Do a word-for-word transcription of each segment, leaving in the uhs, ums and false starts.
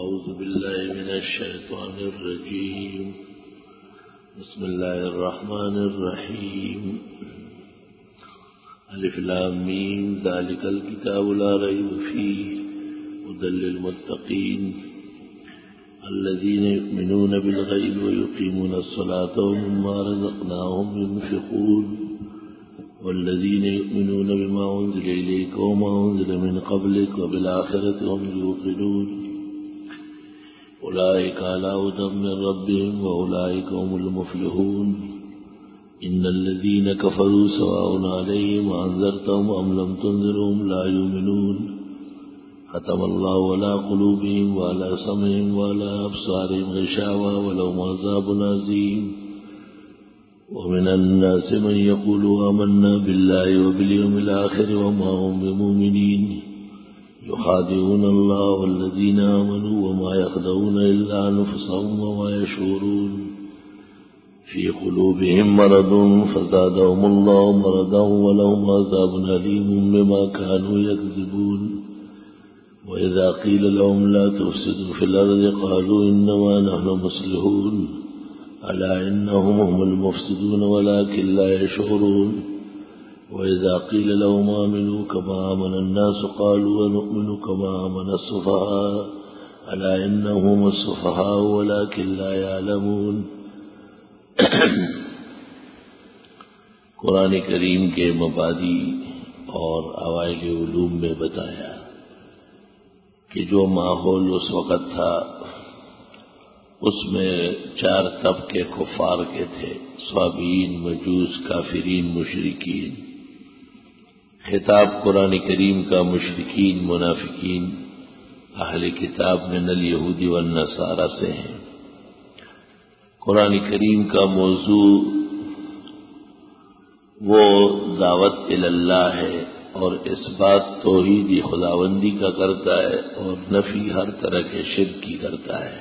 أعوذ بالله من الشيطان الرجيم. بسم الله الرحمن الرحيم. الف لام میم ذلك الكتاب لا ريب فيه هدى للمتقين الذين يؤمنون بالغيب ويقيمون الصلاة ومما رزقناهم ينفقون والذين يؤمنون بما أنزل إليك وما أنزل من قبلك وبالآخرة هم يوقنون أولئك على هدى من ربهم وأولئك هم المفلحون. إن الذين كفروا سواء عليهم أنذرتهم أم لم تنذرهم لا يؤمنون. ختم الله على قلوبهم وعلى سمعهم وعلى أبصارهم غشاوة ولهم عذاب عظيم. ومن الناس من يقول آمنا بالله وباليوم الآخر وما هم بمؤمنين يخادعون الله والذين آمنوا وما يخدعون إلا أنفسهم وما يشعرون. في قلوبهم مرض فزادهم الله مرضا ولهم عذاب أليم بما كانوا يكذبون. وإذا قيل لهم لا تفسدوا في الأرض قالوا إنما نحن مصلحون ألا إنهم هم المفسدون ولكن لا يشعرون. وإذا قيل لهم آمنوا كما آمن الناس قالوا ونؤمن كما آمن السفهاء ألا إنهم السفهاء ولكن لا يعلمون. قرآن کریم کے مبادی اور اوائل علوم میں بتایا کہ جو ماحول اس وقت تھا اس میں چار طبقے کفار کے تھے: صابئین، مجوس، کافرین، مشرکین. خطاب قرآن کریم کا مشرکین، منافقین، اہل کتاب من الیہود والنصارى سے ہیں. قرآن کریم کا موضوع وہ دعوت اللہ ہے اور اس بات توحید خداوندی کا کرتا ہے اور نفی ہر طرح کے شرک کی کرتا ہے.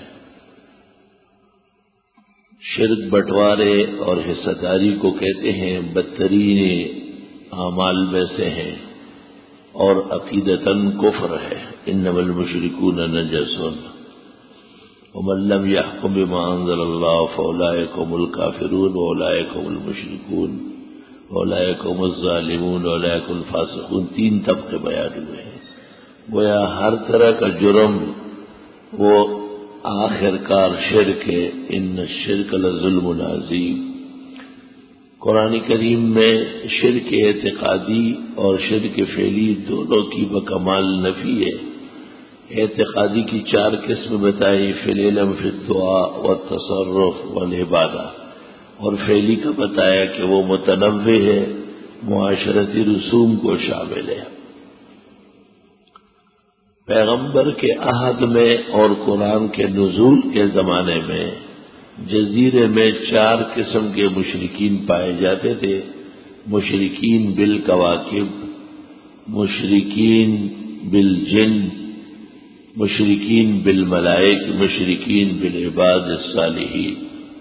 شرک بٹوارے اور حصہ داری کو کہتے ہیں، بدترین اعمال میں سے ہیں اور عقیدتاً کفر ہے. انما المشرکون نجس ومن لم يحكم بما انزل الله فاولئك هم الكافرون واولئك هم المشركون واولئك هم الظالمون واولئك هم الفاسقون. تین طبقے بیان ہوئے ہیں. گویا ہر طرح کا جرم وہ آخر کار شرک ہے. ان الشرک لظلم عظیم. قرآن کریم میں شرک اعتقادی اور شرک فعلی دونوں کی بکمال نفی ہے. اعتقادی کی چار قسم بتائی: فی العلم، فی الدعاء والتصرف والعبادہ. اور فعلی کا بتایا کہ وہ متنوع ہے، معاشرتی رسوم کو شامل ہے. پیغمبر کے عہد میں اور قرآن کے نزول کے زمانے میں جزیرے میں چار قسم کے مشرکین پائے جاتے تھے: مشرکین بالکواکب، مشرکین بالجن، مشرکین بالملائک، مشرکین بالعباد الصالحین.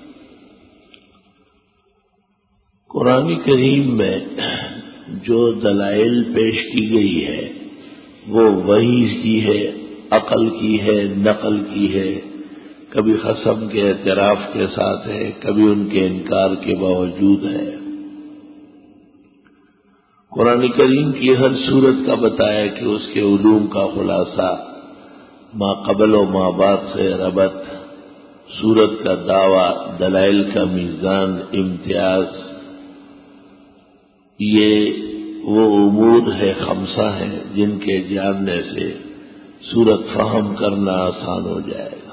قرآن کریم میں جو دلائل پیش کی گئی ہے وہ وحی کی ہے، عقل کی ہے، نقل کی ہے. کبھی قسم کے اعتراف کے ساتھ ہے، کبھی ان کے انکار کے باوجود ہے. قرآن کریم کی ہر صورت کا بتایا کہ اس کے علوم کا خلاصہ، ما قبل و ما بعد سے ربط، صورت کا دعویٰ، دلائل کا میزان، امتیاز، یہ وہ امور ہے خمسہ ہیں جن کے جاننے سے صورت فہم کرنا آسان ہو جائے گا.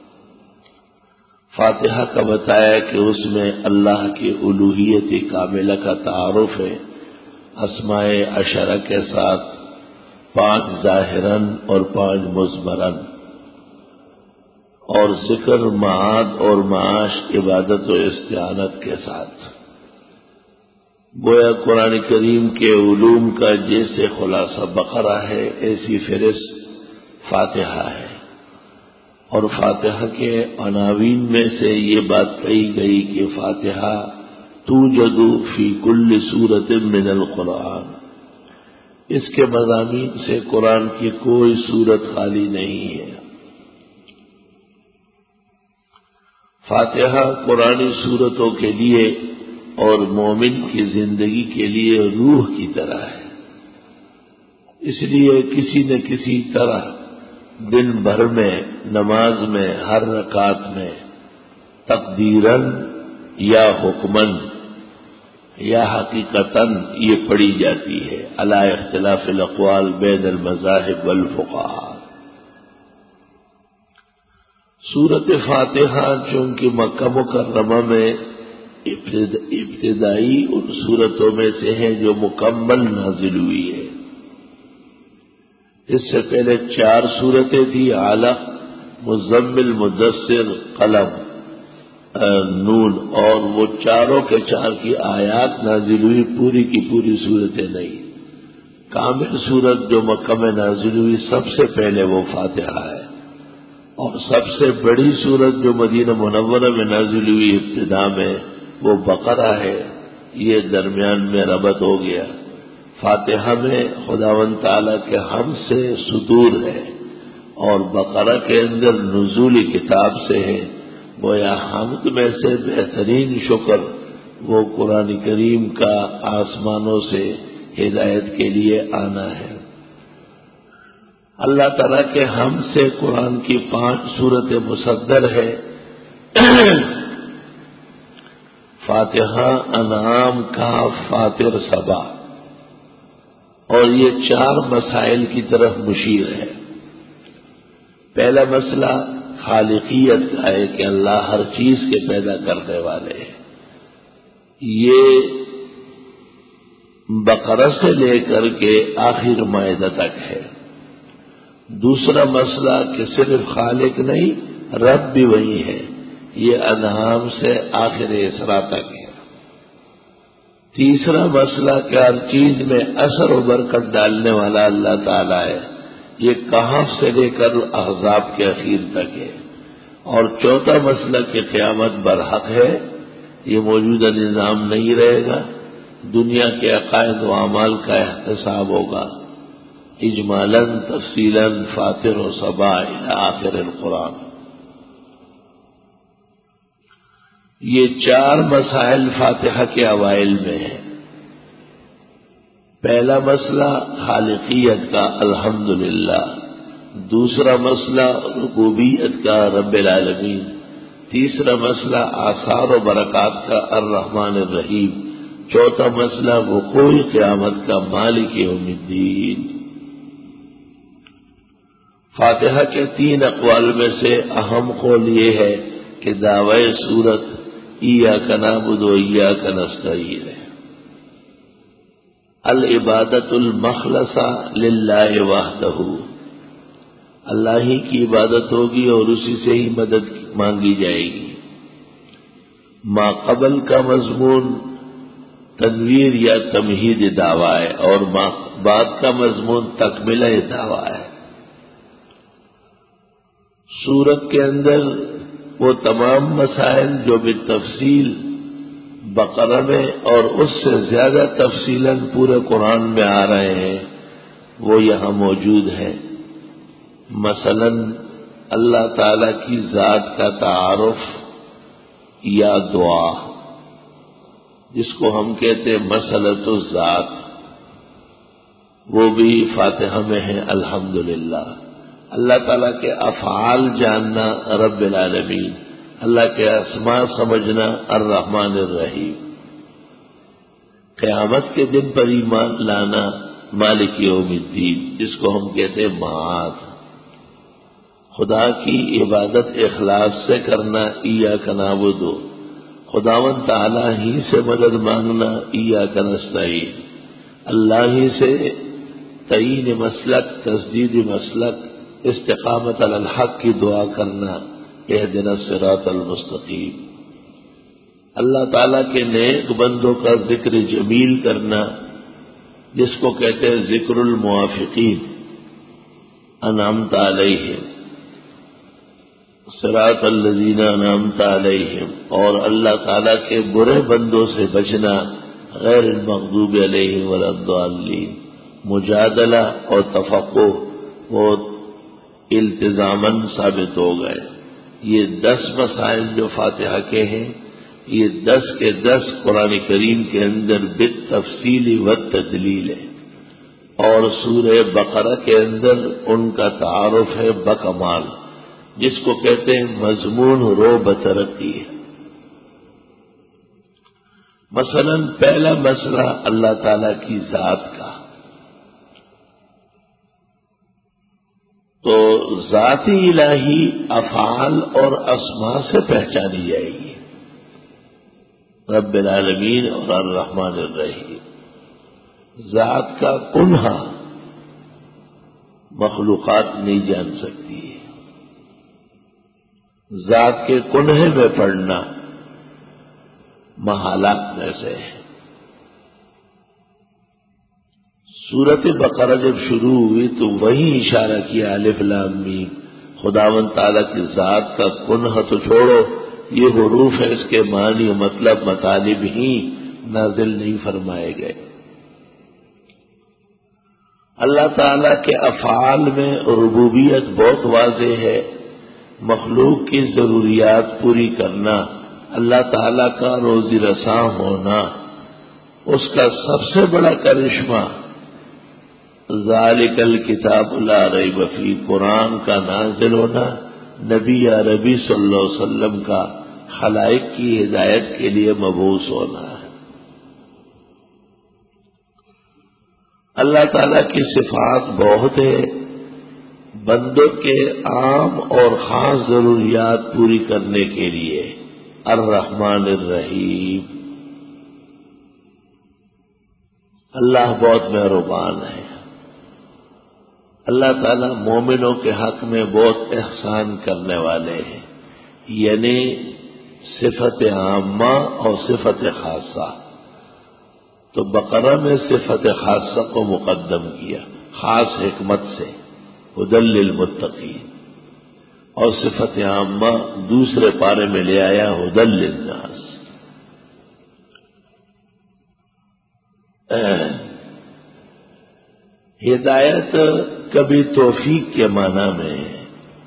فاتحہ کا بتایا کہ اس میں اللہ کی الوہیت کاملہ کا تعارف ہے، اسماء عشرہ کے ساتھ، پانچ ظاہراً اور پانچ مضمراً، اور ذکر معاد اور معاش، عبادت و استعانت کے ساتھ. گویا قرآن کریم کے علوم کا جیسے خلاصہ بقرہ ہے ایسی فہرست فاتحہ ہے. اور فاتحہ کے عناوین میں سے یہ بات کہی گئی کہ فاتحہ توجد فی کل سورۃ من القرآن. اس کے مضامین سے قرآن کی کوئی سورت خالی نہیں ہے. فاتحہ قرآنی صورتوں کے لیے اور مومن کی زندگی کے لیے روح کی طرح ہے، اس لیے کسی نہ کسی طرح دن بھر میں نماز میں ہر رکعت میں تقدیراً یا حکماً یا حقیقتاً یہ پڑھی جاتی ہے علی اختلاف الاقوال بین المذاہب والفقہاء۔ سورت فاتحہ چونکہ مکہ مکرمہ میں ابتدائی ان سورتوں میں سے ہے جو مکمل نازل ہوئی ہے، اس سے پہلے چار سورتیں تھیں، علق، مزمل، مدثر، قلم، نون، اور وہ چاروں کے چار کی آیات نازل ہوئی، پوری کی پوری صورتیں نہیں۔ کامل صورت جو مکہ میں نازل ہوئی سب سے پہلے وہ فاتحہ ہے، اور سب سے بڑی صورت جو مدینہ منورہ میں نازل ہوئی ابتدا میں وہ بقرہ ہے، یہ درمیان میں ربط ہو گیا۔ فاتحہ میں خداوند تعالیٰ کے حمد سے صدور ہے، اور بقرہ کے اندر نزولی کتاب سے ہے، گویا حمد میں سے بہترین شکر وہ قرآن کریم کا آسمانوں سے ہدایت کے لیے آنا ہے۔ اللہ تعالیٰ کے حمد سے قرآن کی پانچ سورتیں مصدر ہے، فاتحہ، انعام، کاف، فاطر، سبا، اور یہ چار مسائل کی طرف مشیر ہے۔ پہلا مسئلہ خالقیت کا ہے کہ اللہ ہر چیز کے پیدا کرنے والے ہیں، یہ بقرہ سے لے کر کے آخر مائدہ تک ہے۔ دوسرا مسئلہ کہ صرف خالق نہیں رب بھی وہی ہے، یہ انعام سے آخر اسراء تک ہے۔ تیسرا مسئلہ کہ ہر چیز میں اثر و برکت ڈالنے والا اللہ تعالیٰ ہے، یہ کہف سے لے کر احزاب کے اخیر تک ہے۔ اور چوتھا مسئلہ کہ قیامت برحق ہے، یہ موجودہ نظام نہیں رہے گا، دنیا کے عقائد و اعمال کا احتساب ہوگا، اجمالاً تفصیلاً فاطر و سبا الی آخر القرآن۔ یہ چار مسائل فاتحہ کے اوائل میں ہیں۔ پہلا مسئلہ خالقیت کا الحمدللہ، دوسرا مسئلہ ربوبیت کا رب العالمین، تیسرا مسئلہ آثار و برکات کا الرحمن الرحیم، چوتھا مسئلہ وقوع قیامت کا مالک یوم الدین۔ فاتحہ کے تین اقوال میں سے اہم قول یہ ہے کہ دعوی سورت ایاک نعبد و ایاک نستعین ہے، العبادت المخلصہ للہ وحدہ، اللہ ہی کی عبادت ہوگی اور اسی سے ہی مدد مانگی جائے گی۔ ما قبل کا مضمون تنویر یا تمہید دعویٰ ہے، اور ما بعد کا مضمون تکملہ دعویٰ ہے۔ سورت کے اندر وہ تمام مسائل جو بالتفصیل بقرہ میں اور اس سے زیادہ تفصیلاً پورے قرآن میں آ رہے ہیں وہ یہاں موجود ہیں۔ مثلاً اللہ تعالی کی ذات کا تعارف یا دعا، جس کو ہم کہتے ہیں مسئلۃ الذات، وہ بھی فاتحہ میں ہے الحمدللہ۔ اللہ تعالیٰ کے افعال جاننا رب العالمین، اللہ کے اسماء سمجھنا الرحمن الرحیم، قیامت کے دن پر ایمان لانا مالک یوم الدین، جس کو ہم کہتے ہیں معاد، خدا کی عبادت اخلاص سے کرنا ایاک نعبد، خداوند تعالیٰ ہی سے مدد مانگنا ایاک نستعین، اللہ ہی سے تعین مسلک، تسدید مسلک، استقامت علی الحق کی دعا کرنا اہدنا الصراط المستقیم، اللہ تعالیٰ کے نیک بندوں کا ذکر جمیل کرنا جس کو کہتے ہیں ذکر الموافقین، انعمت علیہم، صراط الذین انعمت علیہم، اور اللہ تعالیٰ کے برے بندوں سے بچنا غیر المغضوب علیہم ولا الضالین۔ مجادلہ اور تفقہ وہ التزاماً ثابت ہو گئے۔ یہ دس مسائل جو فاتحہ کے ہیں یہ دس کے دس قرآن کریم کے اندر بالتفصیل و تدلیل ہے، اور سورہ بقرہ کے اندر ان کا تعارف ہے بکمال، جس کو کہتے ہیں مضمون رو بترقی ہے۔ مثلا پہلا مسئلہ اللہ تعالی کی ذات کا، تو ذات الہی افعال اور اسماء سے پہچانی جائے گی، رب العالمین اور الرحمن الرحیم۔ ذات کا کنہا مخلوقات نہیں جان سکتی ہے، ذات کے کنہے میں پڑھنا محالات میں سے ہے۔ سورۃ بقرہ جب شروع ہوئی تو وہی اشارہ کیا الف لام میم، خداوند تعالیٰ کی ذات کا کنہ تو چھوڑو، یہ حروف ہے، اس کے معنی و مطلب مطالب ہی نازل نہیں فرمائے گئے۔ اللہ تعالیٰ کے افعال میں ربوبیت بہت واضح ہے، مخلوق کی ضروریات پوری کرنا، اللہ تعالیٰ کا روزی رساں ہونا، اس کا سب سے بڑا کرشمہ ذالک الکتاب لا ریب فیہ، قرآن کا نازل ہونا، نبی عربی صلی اللہ علیہ وسلم کا خلائق کی ہدایت کے لیے مبعوث ہونا ہے۔ اللہ تعالیٰ کی صفات بہت ہے، بندوں کے عام اور خاص ضروریات پوری کرنے کے لیے الرحمن الرحیم، اللہ بہت مہربان ہے۔ اللہ تعالیٰ مومنوں کے حق میں بہت احسان کرنے والے ہیں، یعنی صفت عامہ اور صفت خاصہ۔ تو بقرہ میں صفت خاصہ کو مقدم کیا خاص حکمت سے، ھدی للمتقین، اور صفت عامہ دوسرے پارے میں لے آیا ھدی للناس۔ ہدایت کبھی توفیق کے معنی میں ہے،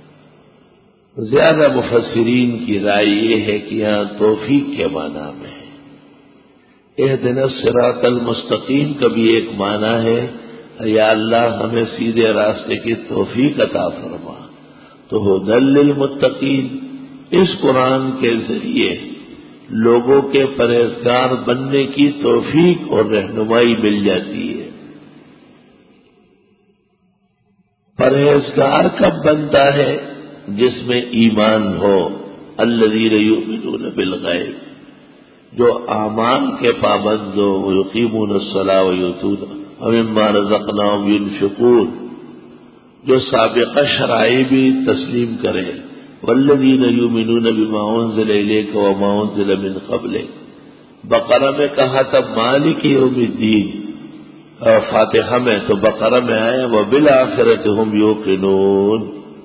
زیادہ مفسرین کی رائے یہ ہے کہ یہاں توفیق کے معنی میں ہے۔ اہدنا الصراط المستقیم کا بھی ایک معنی ہے، یا اللہ ہمیں سیدھے راستے کی توفیق عطا فرما۔ تو ھدی للمتقین، اس قرآن کے ذریعے لوگوں کے پرہیزگار بننے کی توفیق اور رہنمائی مل جاتی ہے۔ پرہیزگار کب بنتا ہے؟ جس میں ایمان ہو، الذین یؤمنون بالغیب، جو اعمال کے پابند ہو، ویقیمون الصلاۃ ویؤتون ومما رزقناہم ینفقون، جو سابقہ شرائع بھی تسلیم کرے، والذین یؤمنون بما انزل الیک وما انزل من قبلک۔ بقرہ میں کہا تھا مالک یوم الدین، اور فاتحہ میں تو بقرہ میں آیا وبالآخرۃ ھم یوقنون۔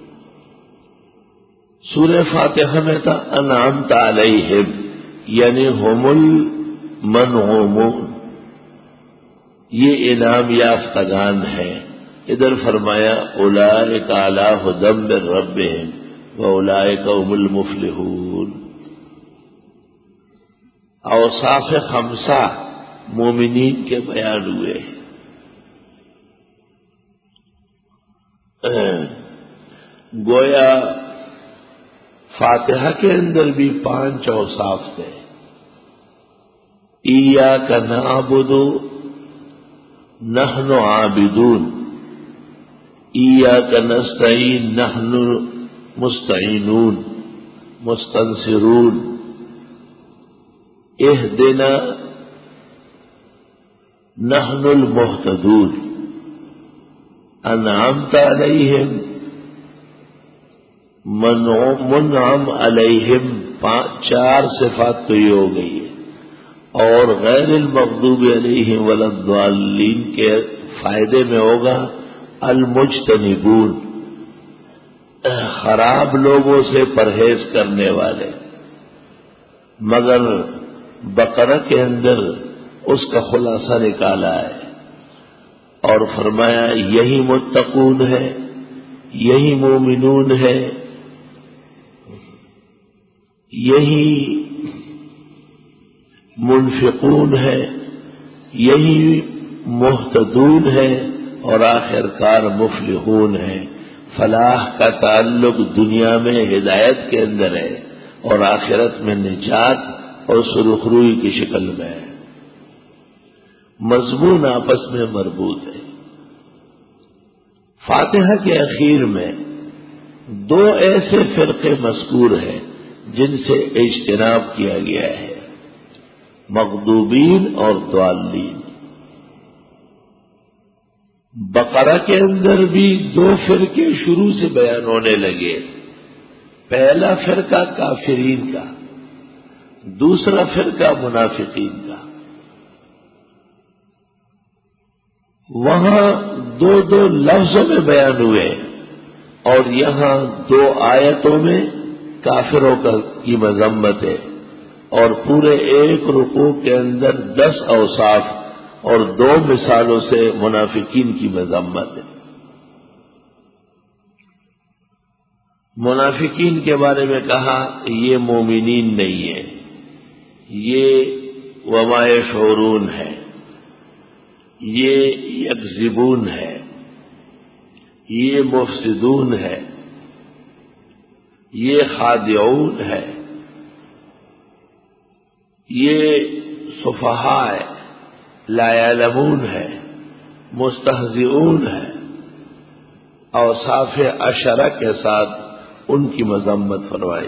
سورہ فاتحہ میں تھا انعمت علیہم، یعنی ہم المنعومون، یہ انعام یافتگان ہیں۔ ادھر فرمایا اولئک علی ھدی من ربہم واولئک ھم المفلحون۔ اوصاف خمسہ مومنین کے بیان ہوئے۔ گویا فاتحہ کے اندر بھی پانچ اوصاف تھے، ایاک نعبد نحن عابدون، ایاک نستعین نحن مستعینون مستنصرون، اہدنا نحن المہتدون، انعمت علیہم منعم علیہم، چار صفات تو یہ ہو گئی ہے، اور غیر المغضوب علیہم ولا الضالین کے فائدے میں ہوگا المجتنبون، خراب لوگوں سے پرہیز کرنے والے۔ مگر بقرہ کے اندر اس کا خلاصہ نکالا ہے اور فرمایا یہی متقون ہے، یہی مومنون ہے۔ یہی منفقون ہے، یہی محتدون ہے اور آخر کار مفلحون ہے۔ فلاح کا تعلق دنیا میں ہدایت کے اندر ہے اور آخرت میں نجات اور سرخروئی کی شکل میں ہے۔ مضمون آپس میں مربوط ہے۔ فاتحہ کے اخیر میں دو ایسے فرقے مذکور ہیں جن سے اجتناب کیا گیا ہے، مغضوبین اور ضالین۔ بقرہ کے اندر بھی دو فرقے شروع سے بیان ہونے لگے، پہلا فرقہ کافرین کا، دوسرا فرقہ منافقین کا۔ وہاں دو دو لفظوں میں بیان ہوئے اور یہاں دو آیتوں میں کافروں کی مذمت ہے، اور پورے ایک رکوع کے اندر دس اوصاف اور دو مثالوں سے منافقین کی مذمت ہے۔ منافقین کے بارے میں کہا یہ مومنین نہیں ہے، یہ وما یشعرون ہے، یہ یکذبون ہے، یہ مفسدون ہے، یہ خادعون ہے، یہ سفہاء ہے، لا یعلمون ہے، مستہزئون ہے۔ اوصاف عشرہ کے ساتھ ان کی مذمت فرمائی۔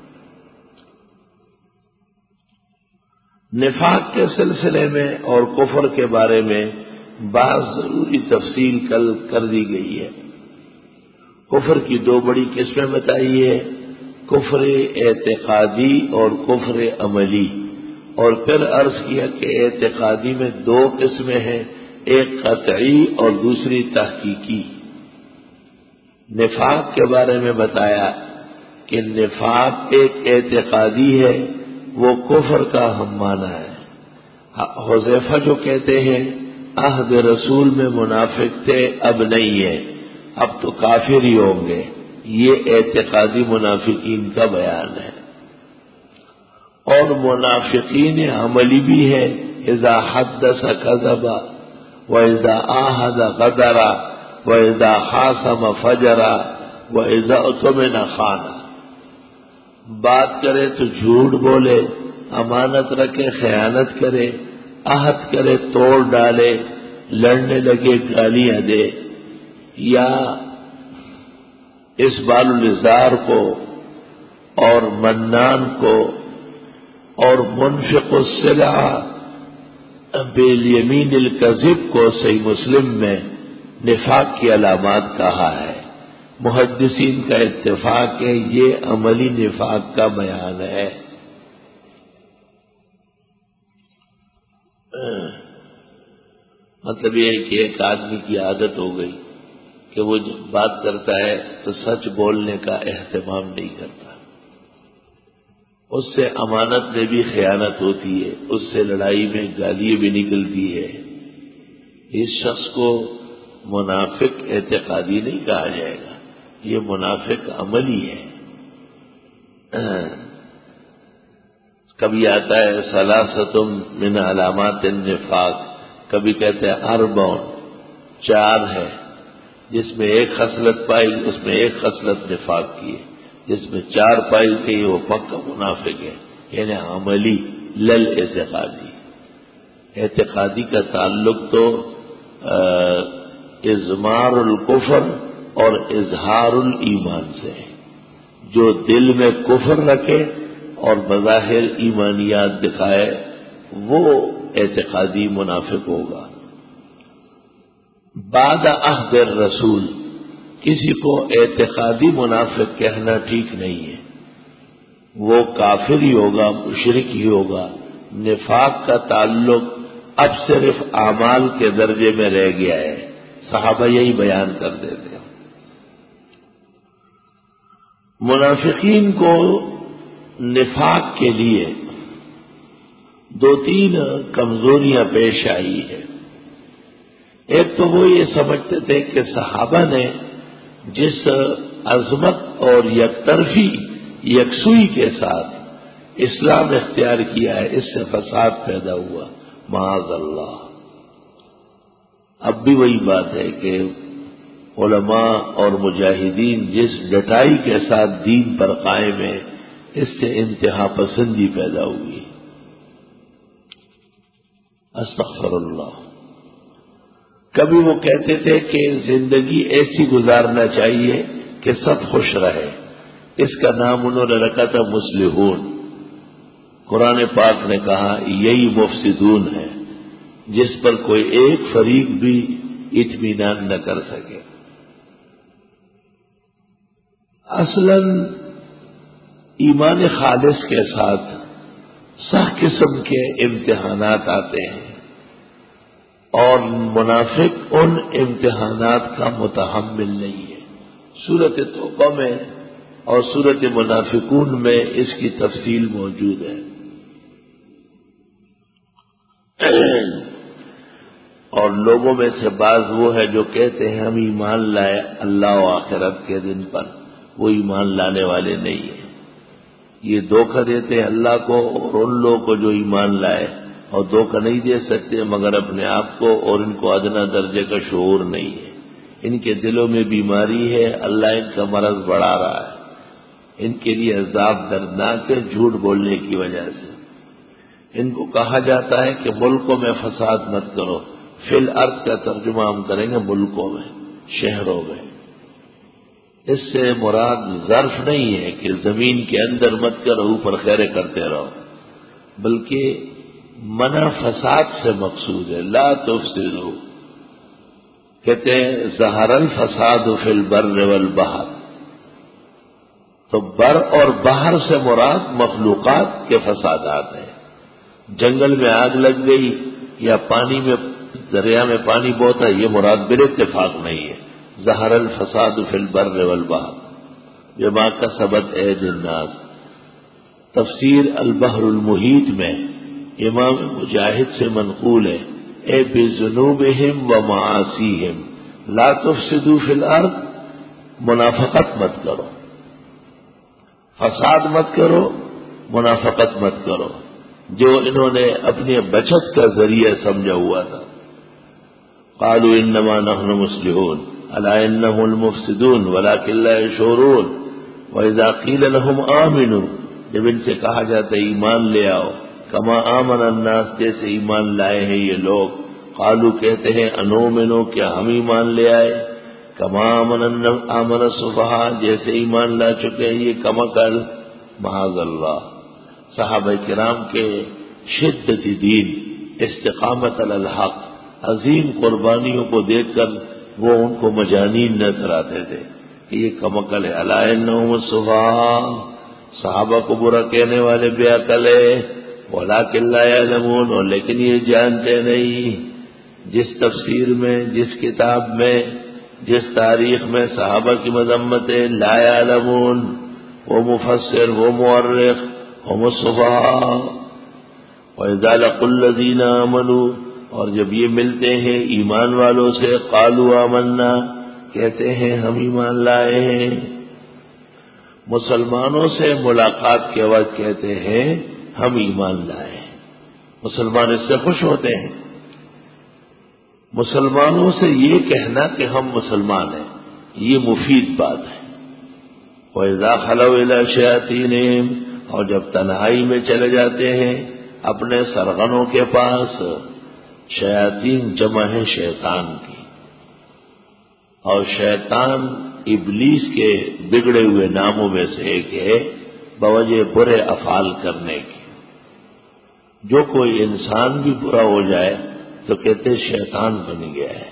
نفاق کے سلسلے میں اور کفر کے بارے میں بعض ضروری تفصیل کل کر دی گئی ہے۔ کفر کی دو بڑی قسمیں بتائی ہے، کفر اعتقادی اور کفر عملی، اور پھر عرض کیا کہ اعتقادی میں دو قسمیں ہیں، ایک قطعی اور دوسری تحقیقی۔ نفاق کے بارے میں بتایا کہ نفاق ایک اعتقادی ہے، وہ کفر کا ہم معنی ہے۔ حذیفہ جو کہتے ہیں عہد رسول میں منافق تھے اب نہیں ہے، اب تو کافر ہی ہوں گے، یہ اعتقادی منافقین کا بیان ہے۔ اور منافقین عملی بھی ہے، اذا حدث کذب واذا عاہد غدر واذا خاصم فجر واذا اؤتمن خان۔ بات کرے تو جھوٹ بولے، امانت رکھے خیانت کرے، عہد کرے توڑ ڈالے، لڑنے لگے گالیاں دے، یا اس بال الازار کو اور منان کو اور منفق السلع بالیمین الکذب کو صحیح مسلم میں نفاق کی علامات کہا ہے۔ محدثین کا اتفاق ہے یہ عملی نفاق کا بیان ہے۔ مطلب یہ ہے کہ ایک آدمی کی عادت ہو گئی کہ وہ جب بات کرتا ہے تو سچ بولنے کا اہتمام نہیں کرتا، اس سے امانت میں بھی خیانت ہوتی ہے، اس سے لڑائی میں گالیاں بھی نکلتی ہے۔ اس شخص کو منافق اعتقادی نہیں کہا جائے گا، یہ منافق عملی ہے۔ کبھی آتا ہے ثلاثۃ من علامات النفاق، کبھی کہتے ہیں اربع، چار ہے، جس میں ایک خصلت پائی اس میں ایک خصلت نفاق کی ہے، جس میں چار پائی گئی وہ پکا منافق ہے، یعنی عملی لل اعتقادی۔ اعتقادی کا تعلق تو اضمار الکفر اور اظہار الایمان سے ہے، جو دل میں کفر رکھے اور بظاہر ایمانیات دکھائے وہ اعتقادی منافق ہوگا۔ بعد عہد الرسول کسی کو اعتقادی منافق کہنا ٹھیک نہیں ہے، وہ کافر ہی ہوگا، مشرک ہی ہوگا۔ نفاق کا تعلق اب صرف اعمال کے درجے میں رہ گیا ہے، صحابہ یہی بیان کر دیتے ہیں۔ منافقین کو نفاق کے لیے دو تین کمزوریاں پیش آئی ہے۔ ایک تو وہ یہ سمجھتے تھے کہ صحابہ نے جس عظمت اور یک طرفی یکسوئی کے ساتھ اسلام اختیار کیا ہے، اس سے فساد پیدا ہوا، معاذ اللہ۔ اب بھی وہی بات ہے کہ علماء اور مجاہدین جس ڈٹائی کے ساتھ دین پر قائم ہے، اس سے انتہا پسندی پیدا ہوئی۔ استغفر اللہ۔ کبھی وہ کہتے تھے کہ زندگی ایسی گزارنا چاہیے کہ سب خوش رہے، اس کا نام انہوں نے رکھا تھا مصلحون۔ قرآن پاک نے کہا یہی مفسدون ہے، جس پر کوئی ایک فریق بھی اطمینان نہ کر سکے۔ اصلاً ایمان خالص کے ساتھ سخت قسم کے امتحانات آتے ہیں، اور منافق ان امتحانات کا متحمل نہیں ہے۔ سورۃ توبہ میں اور سورۃ منافقون میں اس کی تفصیل موجود ہے۔ اور لوگوں میں سے بعض وہ ہے جو کہتے ہیں ہم ایمان لائے اللہ و آخرت کے دن پر، وہ ایمان لانے والے نہیں ہیں۔ یہ دھوکہ دیتے ہیں اللہ کو اور ان لوگوں کو جو ایمان لائے، اور دھوکہ نہیں دے سکتے مگر اپنے آپ کو، اور ان کو ادنا درجے کا شعور نہیں ہے۔ ان کے دلوں میں بیماری ہے، اللہ ان کا مرض بڑھا رہا ہے، ان کے لیے عذاب دردناک ہے جھوٹ بولنے کی وجہ سے۔ ان کو کہا جاتا ہے کہ ملکوں میں فساد مت کرو، فی الارض کا ترجمہ ہم کریں گے ملکوں میں، شہروں میں۔ اس سے مراد ظرف نہیں ہے کہ زمین کے اندر مت کرو، اوپر خیرے کرتے رہو، بلکہ منع فساد سے مقصود ہے۔ لا تفسدوا، کہتے ہیں ظہر الفساد فی البر والبحر، تو بر اور بحر سے مراد مخلوقات کے فسادات ہیں۔ جنگل میں آگ لگ گئی یا پانی میں دریا میں پانی بہتا ہے، یہ مراد بالاتفاق نہیں ہے۔ ظہر الفساد فی البر والبحر بما کسبت ایدی الناس۔ تفسیر البحر المحیط میں امام مجاہد سے منقول ہے، اے بذنوبہم و معاصیہم لا تفسدوا فی الارض، منافقت مت کرو، فساد مت کرو، منافقت مت کرو، جو انہوں نے اپنی بچت کا ذریعہ سمجھا ہوا تھا۔ قالوا انما نحن مصلحون الا انهم المفسدون ولكن لا يشعرون واذا قيل لهم آمنوا، جب ان سے کہا جاتا ہے ایمان لے آؤ، کما آمن الناس، جیسے ایمان لائے ہیں یہ لوگ، قالوا کہتے ہیں انؤمن، کیا ہم ایمان لے آئے، کما آمن آمن السفہاء، جیسے ایمان لا چکے ہیں یہ کمکل، معاذ اللہ۔ صحابہ کرام کے شدت دین، استقامت علی الحق، عظیم قربانیوں کو دیکھ کر وہ ان کو مجانین نظر آتے تھے کہ یہ کمکل ہے۔ الا انہم السفہاء، صحابہ کو برا کہنے والے بے عقل ہے، ولکن لا یعلمون، اور لیکن یہ جانتے نہیں۔ جس تفسیر میں، جس کتاب میں، جس تاریخ میں صحابہ کی مذمت ہے، لا یعلمون، وہ مفسر، وہ مورخ، ہم السفہاء۔ وَإِذَا لَقُوا الَّذِينَ آمَنُوا، اور جب یہ ملتے ہیں ایمان والوں سے، قالوا آمنا، کہتے ہیں ہم ایمان لائے ہیں۔ مسلمانوں سے ملاقات کے وقت کہتے ہیں ہم ایمان لائے ہیں، مسلمان اس سے خوش ہوتے ہیں۔ مسلمانوں سے یہ کہنا کہ ہم مسلمان ہیں، یہ مفید بات ہے۔ وَإِذَا خَلَوْا إِلَىٰ شَيَاطِينِهِمْ، اور جب تنہائی میں چلے جاتے ہیں اپنے سرغنوں کے پاس، شیاطین جمع ہے شیطان کی، اور شیطان ابلیس کے بگڑے ہوئے ناموں میں سے ایک ہے، بوجہ برے افعال کرنے کی۔ جو کوئی انسان بھی برا ہو جائے تو کہتے شیطان بن گیا ہے،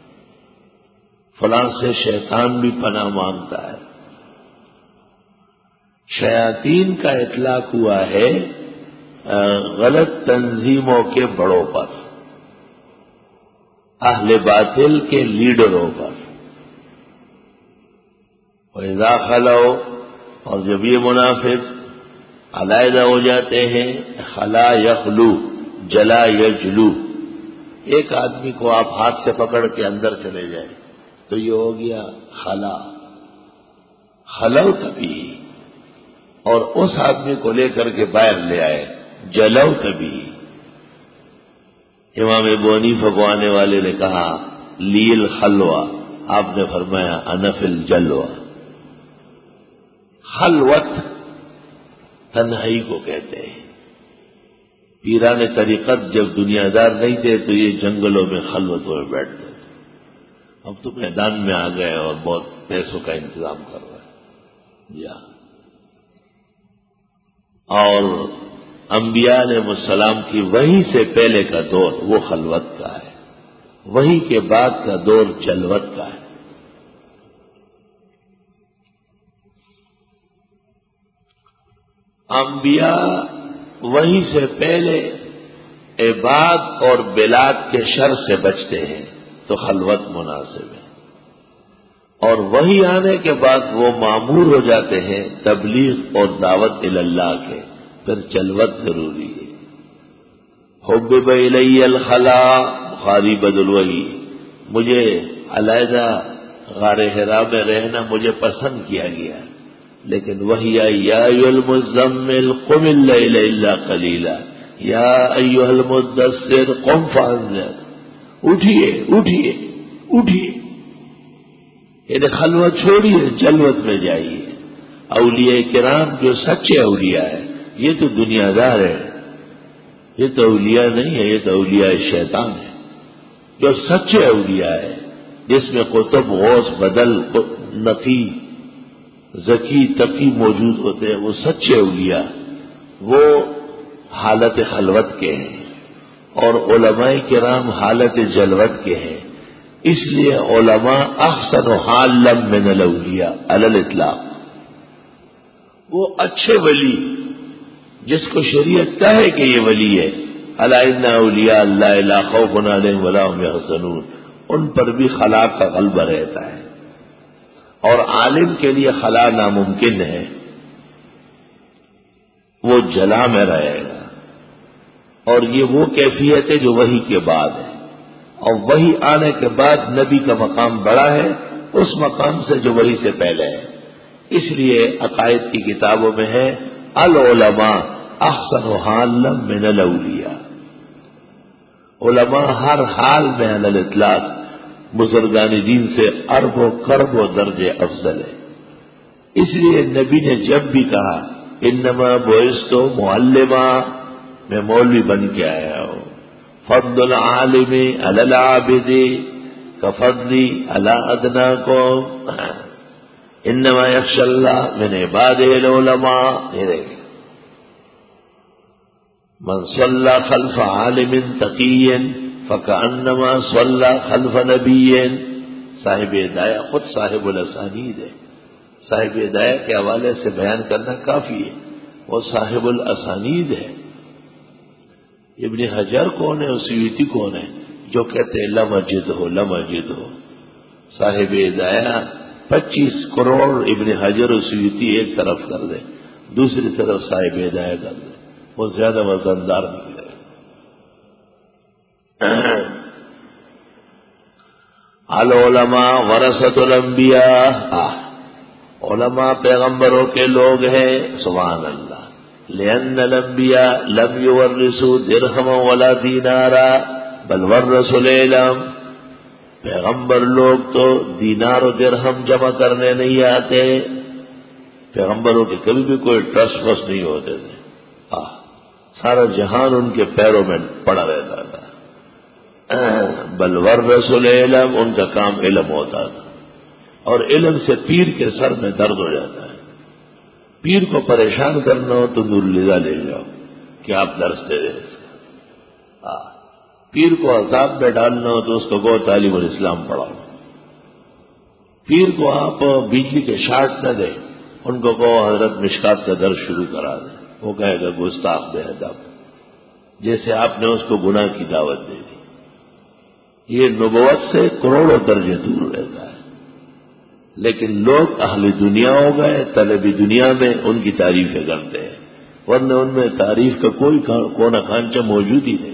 فلاں سے شیطان بھی پناہ مانگتا ہے۔ شیاطین کا اطلاق ہوا ہے غلط تنظیموں کے بڑوں پر، اہل باطل کے لیڈروں پر۔ وَإِذَا خَلَوْا، اور جب یہ منافق علیحدہ ہو جاتے ہیں، خلا یخلو، جلا یجلو، ایک آدمی کو آپ ہاتھ سے پکڑ کے اندر چلے جائیں تو یہ ہو گیا خلا، خلوت بھی، اور اس آدمی کو لے کر کے باہر لے آئے. جلو تبھی امام ابو حنیفہ کو آنے والے نے کہا لیل خلوہ، آپ نے فرمایا انفل جلوہ. خلوت تنہائی کو کہتے ہیں. پیران طریقت جب دنیا دار نہیں تھے تو یہ جنگلوں میں خلوت میں بیٹھتے تھے. اب تو میدان میں آ گئے اور بہت پیسوں کا انتظام کر رہے ہیں. یا اور انبیاء علیہ السلام کی وحی سے پہلے کا دور وہ خلوت کا ہے، وحی کے بعد کا دور جلوت کا ہے. انبیاء وحی سے پہلے عباد اور بلاد کے شر سے بچتے ہیں تو خلوت مناسب ہے، اور وحی آنے کے بعد وہ معمور ہو جاتے ہیں تبلیغ اور دعوت اللہ کے، پھر جلوت ضروری ہے. حبب الی الخلا بخاری بدل وحی، مجھے علیحدہ غار حرا میں رہنا مجھے پسند کیا گیا، لیکن وحی آئی یا ایھا المزمل قم اللیل الا قلیلا یا ایھا المدثر قم فانذر. اٹھیے اٹھیے اٹھیے، یعنی خلوت چھوڑیے، جلوت میں جائیے. اولیاء کرام جو سچے اولیاء ہیں یہ تو دنیا دار ہے، یہ تو اولیاء نہیں ہے، یہ تو اولیاء شیطان ہے. جو سچے اولیاء ہے جس میں قطب غوث بدل نقی ذکی تقی موجود ہوتے ہیں، وہ سچے اولیاء وہ حالت خلوت کے ہیں، اور علماء کرام حالت جلوت کے ہیں. اس لیے علماء احسن حالا من الاولیاء علی الاطلاق. وہ اچھے ولی جس کو شریعت کہے کہ یہ ولی ہے، الا ان اولیاء اللہ لا خوف علیہم ولا هم یحزنون، ان پر بھی خلا کا غلبہ رہتا ہے. اور عالم کے لیے خلا ناممکن ہے، وہ جلا میں رہے گا. اور یہ وہ کیفیت ہے جو وحی کے بعد ہے، اور وحی آنے کے بعد نبی کا مقام بڑا ہے اس مقام سے جو وحی سے پہلے ہے. اس لیے عقائد کی کتابوں میں ہے العلماء احسن حالا من الاولیاء. علماء ہر حال میں علی الاطلاق بزرگان دین سے ارب و کرب و درجے افضل ہے. اس لیے نبی نے جب بھی کہا انما بعثت معلما، میں مولوی بن کے آیا ہوں. فضل العالم علی العابد کفضلی علی ادناکم انما یخشی اللہ من عباده العلماء. من صلی خلف عالم تقی فکأنما صلی خلف نبی. صاحب ہدایہ خود صاحب الاسانید ہے. صاحب ہدایہ کے حوالے سے بیان کرنا کافی ہے، وہ صاحب الاسانید ہے. ابن حجر کون ہے، سیوطی کون ہے جو کہتے ہیں لم اجد ہو لم اجد ہو. صاحب ہدایہ پچیس کروڑ ابن حجر و سیوطی ایک طرف کر دے، دوسری طرف صاحب ہدایہ کر دے، وہ زیادہ وزندار نکلے. العلماء ورثۃ الانبیاء، علماء پیغمبروں کے لوگ ہیں. سبحان اللہ. لأن الانبیاء لم یورثوا درہما ولا دینارا بل ورثوا العلم. پیغمبر لوگ تو دینار و درہم جمع کرنے نہیں آتے. پیغمبروں کے کبھی بھی کوئی ٹرسٹ وسٹ نہیں ہوتے تھے. آہ سارا جہان ان کے پیروں میں پڑا رہتا تھا. بل ورثوا العلم، ان کا کام علم ہوتا تھا، اور علم سے پیر کے سر میں درد ہو جاتا ہے. پیر کو پریشان کرنا ہو تو نور الہدیٰ لے جاؤ کہ آپ درس دے دیں اس کا. پیر کو عذاب میں ڈالنا ہو تو اس کو گو تعلیم الاسلام پڑھاؤ. پیر کو آپ بجلی کے شارٹ نہ دیں، ان کو کہو حضرت مشکات کا درس شروع کرا دیں. وہ کہے گا گستاخ بے ادب، جیسے آپ نے اس کو گناہ کی دعوت دے دی. یہ نبوت سے کروڑوں درجے دور رہتا ہے. لیکن لوگ اہل دنیا ہو گئے، طلبی دنیا میں ان کی تعریفیں کرتے ہیں، ورنہ ان میں تعریف کا کوئی کونا کانچا موجود ہی نہیں.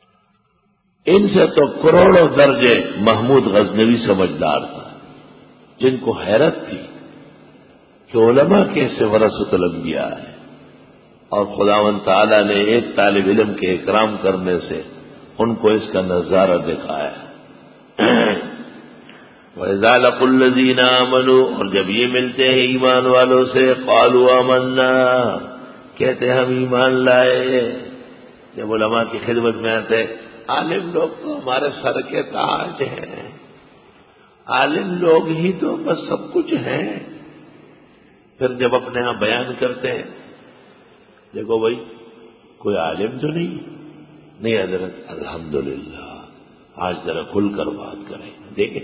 ان سے تو کروڑوں درجے محمود غزنوی سمجھدار تھا. جن کو حیرت تھی کہ علماء کیسے ورثۃ الانبیاء ہے، اور خداوند تعالیٰ نے ایک طالب علم کے اکرام کرنے سے ان کو اس کا نظارہ دکھایا۔ وَإِذَا لَقُوا الَّذِينَ آمَنُوا، اور جب یہ ملتے ہیں ایمان والوں سے، قَالُوا آمَنَّا، کہتے ہم ایمان لائے۔ جب علماء کی خدمت میں آتے، عالم لوگ تو ہمارے سر کے تاج ہیں، عالم لوگ ہی تو بس سب کچھ ہیں۔ پھر جب اپنے ہاں بیان کرتے ہیں، دیکھو بھائی کوئی عالم تو نہیں، نہیں حضرت الحمدللہ، آج ذرا کھل کر بات کریں۔ دیکھیں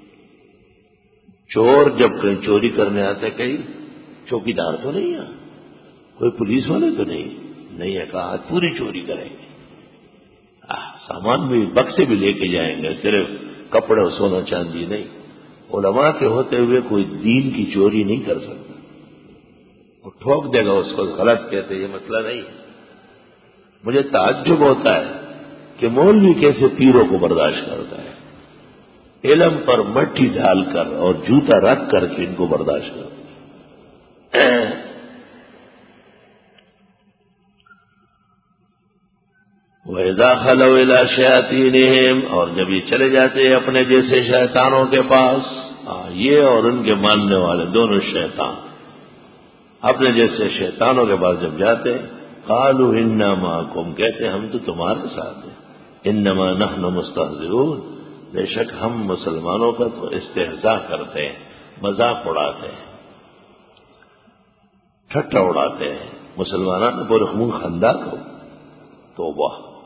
چور جب کہیں چوری کرنے آتے، کہیں چوکی دار تو نہیں ہے، کوئی پولیس والے تو نہیں، نہیں ہے، کہا آج پوری چوری کریں گے، سامان بھی بکسے بھی لے کے جائیں گے، صرف کپڑے اور سونا چاندی نہیں۔ علماء کے ہوتے ہوئے کوئی دین کی چوری نہیں کر سکتا، وہ ٹھوک دے گا اس کو، غلط کہتے یہ مسئلہ نہیں۔ مجھے تعجب ہوتا ہے کہ مولوی کیسے پیروں کو برداشت کرتا ہے، علم پر مٹی ڈال کر اور جوتا رکھ کر کے ان کو برداشت کرتا ہے۔ وَإِذَا خَلَوْا إِلَىٰ شَيَاطِينِهِمْ، اور جب یہ چلے جاتے ہیں اپنے جیسے شیطانوں کے پاس، یہ اور ان کے ماننے والے دونوں شیطان اپنے جیسے شیطانوں کے پاس جب جاتے، قَالُوا إِنَّا مَعَكُمْ، کہتے ہم تو تمہارے ساتھ ہیں، إِنَّمَا نَحْنُ مُسْتَهْزِئُونَ، بے شک ہم مسلمانوں کا تو استہزاء کرتے ہیں، مذاق اڑاتے ہیں، ٹھٹا اڑاتے ہیں، مسلمانوں نے پورے خون خندہ کو۔ توبہ۔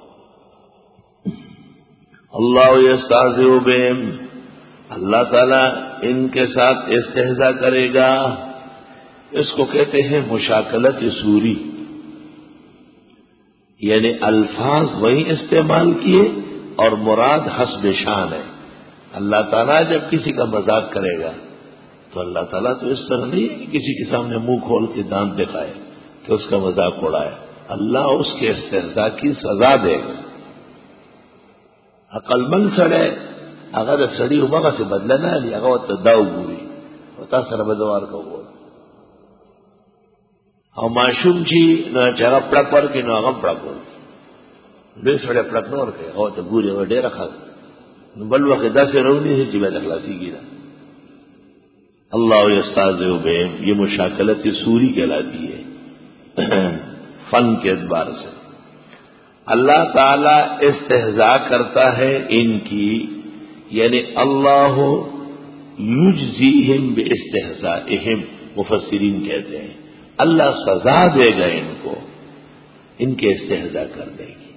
اللہ یستہزئ بہم، اللہ تعالیٰ ان کے ساتھ استہزاء کرے گا۔ اس کو کہتے ہیں مشاکلت سوری، یعنی الفاظ وہی استعمال کیے اور مراد حسب شان ہے۔ اللہ تعالیٰ جب کسی کا مذاق کرے گا تو اللہ تعالیٰ تو اس طرح نہیں ہے کہ کسی کے سامنے منہ کھول کے دانت دکھائے کہ اس کا مذاق اڑائے، اللہ اس کے استہزاء کی سزا دے گا۔ عقل مند سڑے اگر سڑی ہوگا سے بدلہ نہ لیا گا، تو داؤ گوری ہوتا سر بدوار کا ہوا اور معشوم چی نہ چاہ پڑک پر کی نہ غم پڑک ہو ڈے سڑے پڑک نہ رکھے ہو تو گورے ہو ڈے رکھا بلوا کے دس رونی سے چیبے تخلاصی گیرا۔ اللہ یستہزئ بہم، یہ مشاکلت سوری کہلاتی ہے فن کے اعتبار سے۔ اللہ تعالی استہزاء کرتا ہے ان کی، یعنی اللہ یجزیہم باستہزائہم، مفسرین کہتے ہیں اللہ سزا دے گا ان کو ان کے استہزاء کرنے کی۔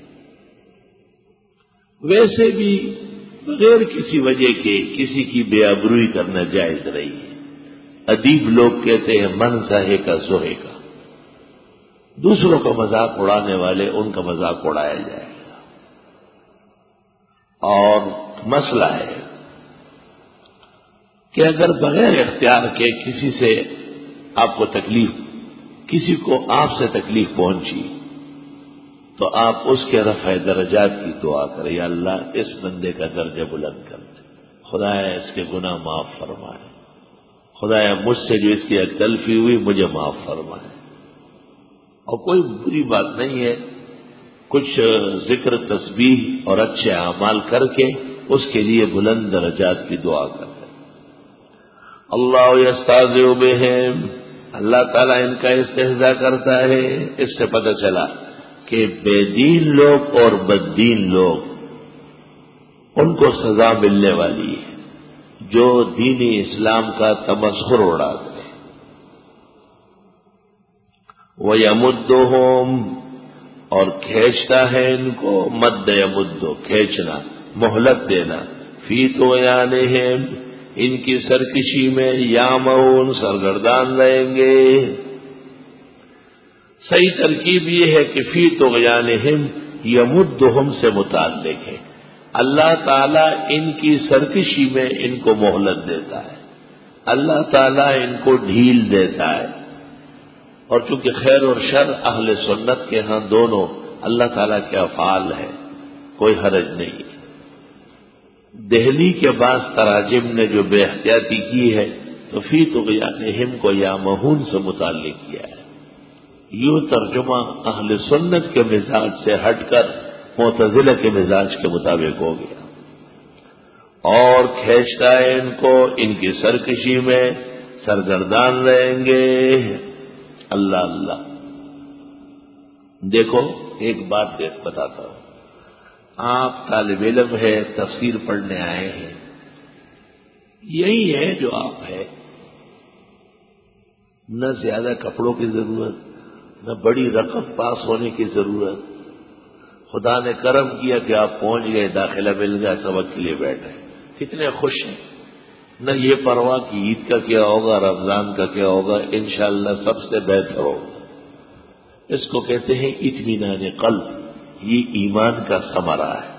ویسے بھی بغیر کسی وجہ کے کسی کی بے آبروئی کرنا جائز نہیں ہے۔ ادیب لوگ کہتے ہیں من زاہے کا زوہے کا، دوسروں کا مذاق اڑانے والے ان کا مذاق اڑایا جائے گا۔ اور مسئلہ ہے کہ اگر بغیر اختیار کے کسی سے آپ کو تکلیف، کسی کو آپ سے تکلیف پہنچی تو آپ اس کے رفع درجات کی دعا کریں، یا اللہ اس بندے کا درجہ بلند کر دے، خدایا اس کے گناہ معاف فرمائے، خدایا مجھ سے جو اس کی تلفی ہوئی مجھے معاف فرمائے۔ اور کوئی بری بات نہیں ہے کچھ ذکر تسبیح اور اچھے اعمال کر کے اس کے لیے بلند درجات کی دعا کریں۔ اللہ یستہزئ بہم، اللہ تعالیٰ ان کا استہزاء کرتا ہے۔ اس سے پتہ چلا کہ بے دین لوگ اور بددین لوگ ان کو سزا ملنے والی ہے جو دینی اسلام کا تمسخر اڑاتے ہیں۔ وَيَمُدُّهُمْ، اور کھینچتا ہے ان کو، مد یمدو کھینچنا، مہلت دینا، فی طغیانہم، ان کی سرکشی میں، یامہون سرگردان رہیں گے۔ صحیح ترکیب یہ ہے کہ فی طغیانہم یمدہم سے متعلق ہے، اللہ تعالیٰ ان کی سرکشی میں ان کو مہلت دیتا ہے، اللہ تعالیٰ ان کو ڈھیل دیتا ہے۔ اور چونکہ خیر اور شر اہل سنت کے ہاں دونوں اللہ تعالیٰ کے افعال ہیں، کوئی حرج نہیں۔ دہلی کے بعض تراجم نے جو بے احتیاطی کی ہے تو فی طغیانہم کو یا مہون سے متعلق کیا ہے. یوں ترجمہ اہل سنت کے مزاج سے ہٹ کر معتزلہ کے مزاج کے مطابق ہو گیا اور کھینچتا ہے ان کو ان کی سرکشی میں سرگردان رہیں گے. اللہ اللہ. دیکھو ایک بات دیکھ بتاتا ہوں. آپ طالب علم ہے, تفسیر پڑھنے آئے ہیں, یہی ہے جو آپ ہے. نہ زیادہ کپڑوں کی ضرورت, نہ بڑی رقم پاس ہونے کی ضرورت. خدا نے کرم کیا کہ آپ پہنچ گئے, داخلہ مل گیا, سبق کے لیے بیٹھے, کتنے خوش ہیں. نہ یہ پرواہ کہ عید کا کیا ہوگا, رمضان کا کیا ہوگا, انشاءاللہ سب سے بہتر ہوگا. اس کو کہتے ہیں اطمینان قلب. یہ ایمان کا ثمرہ ہے.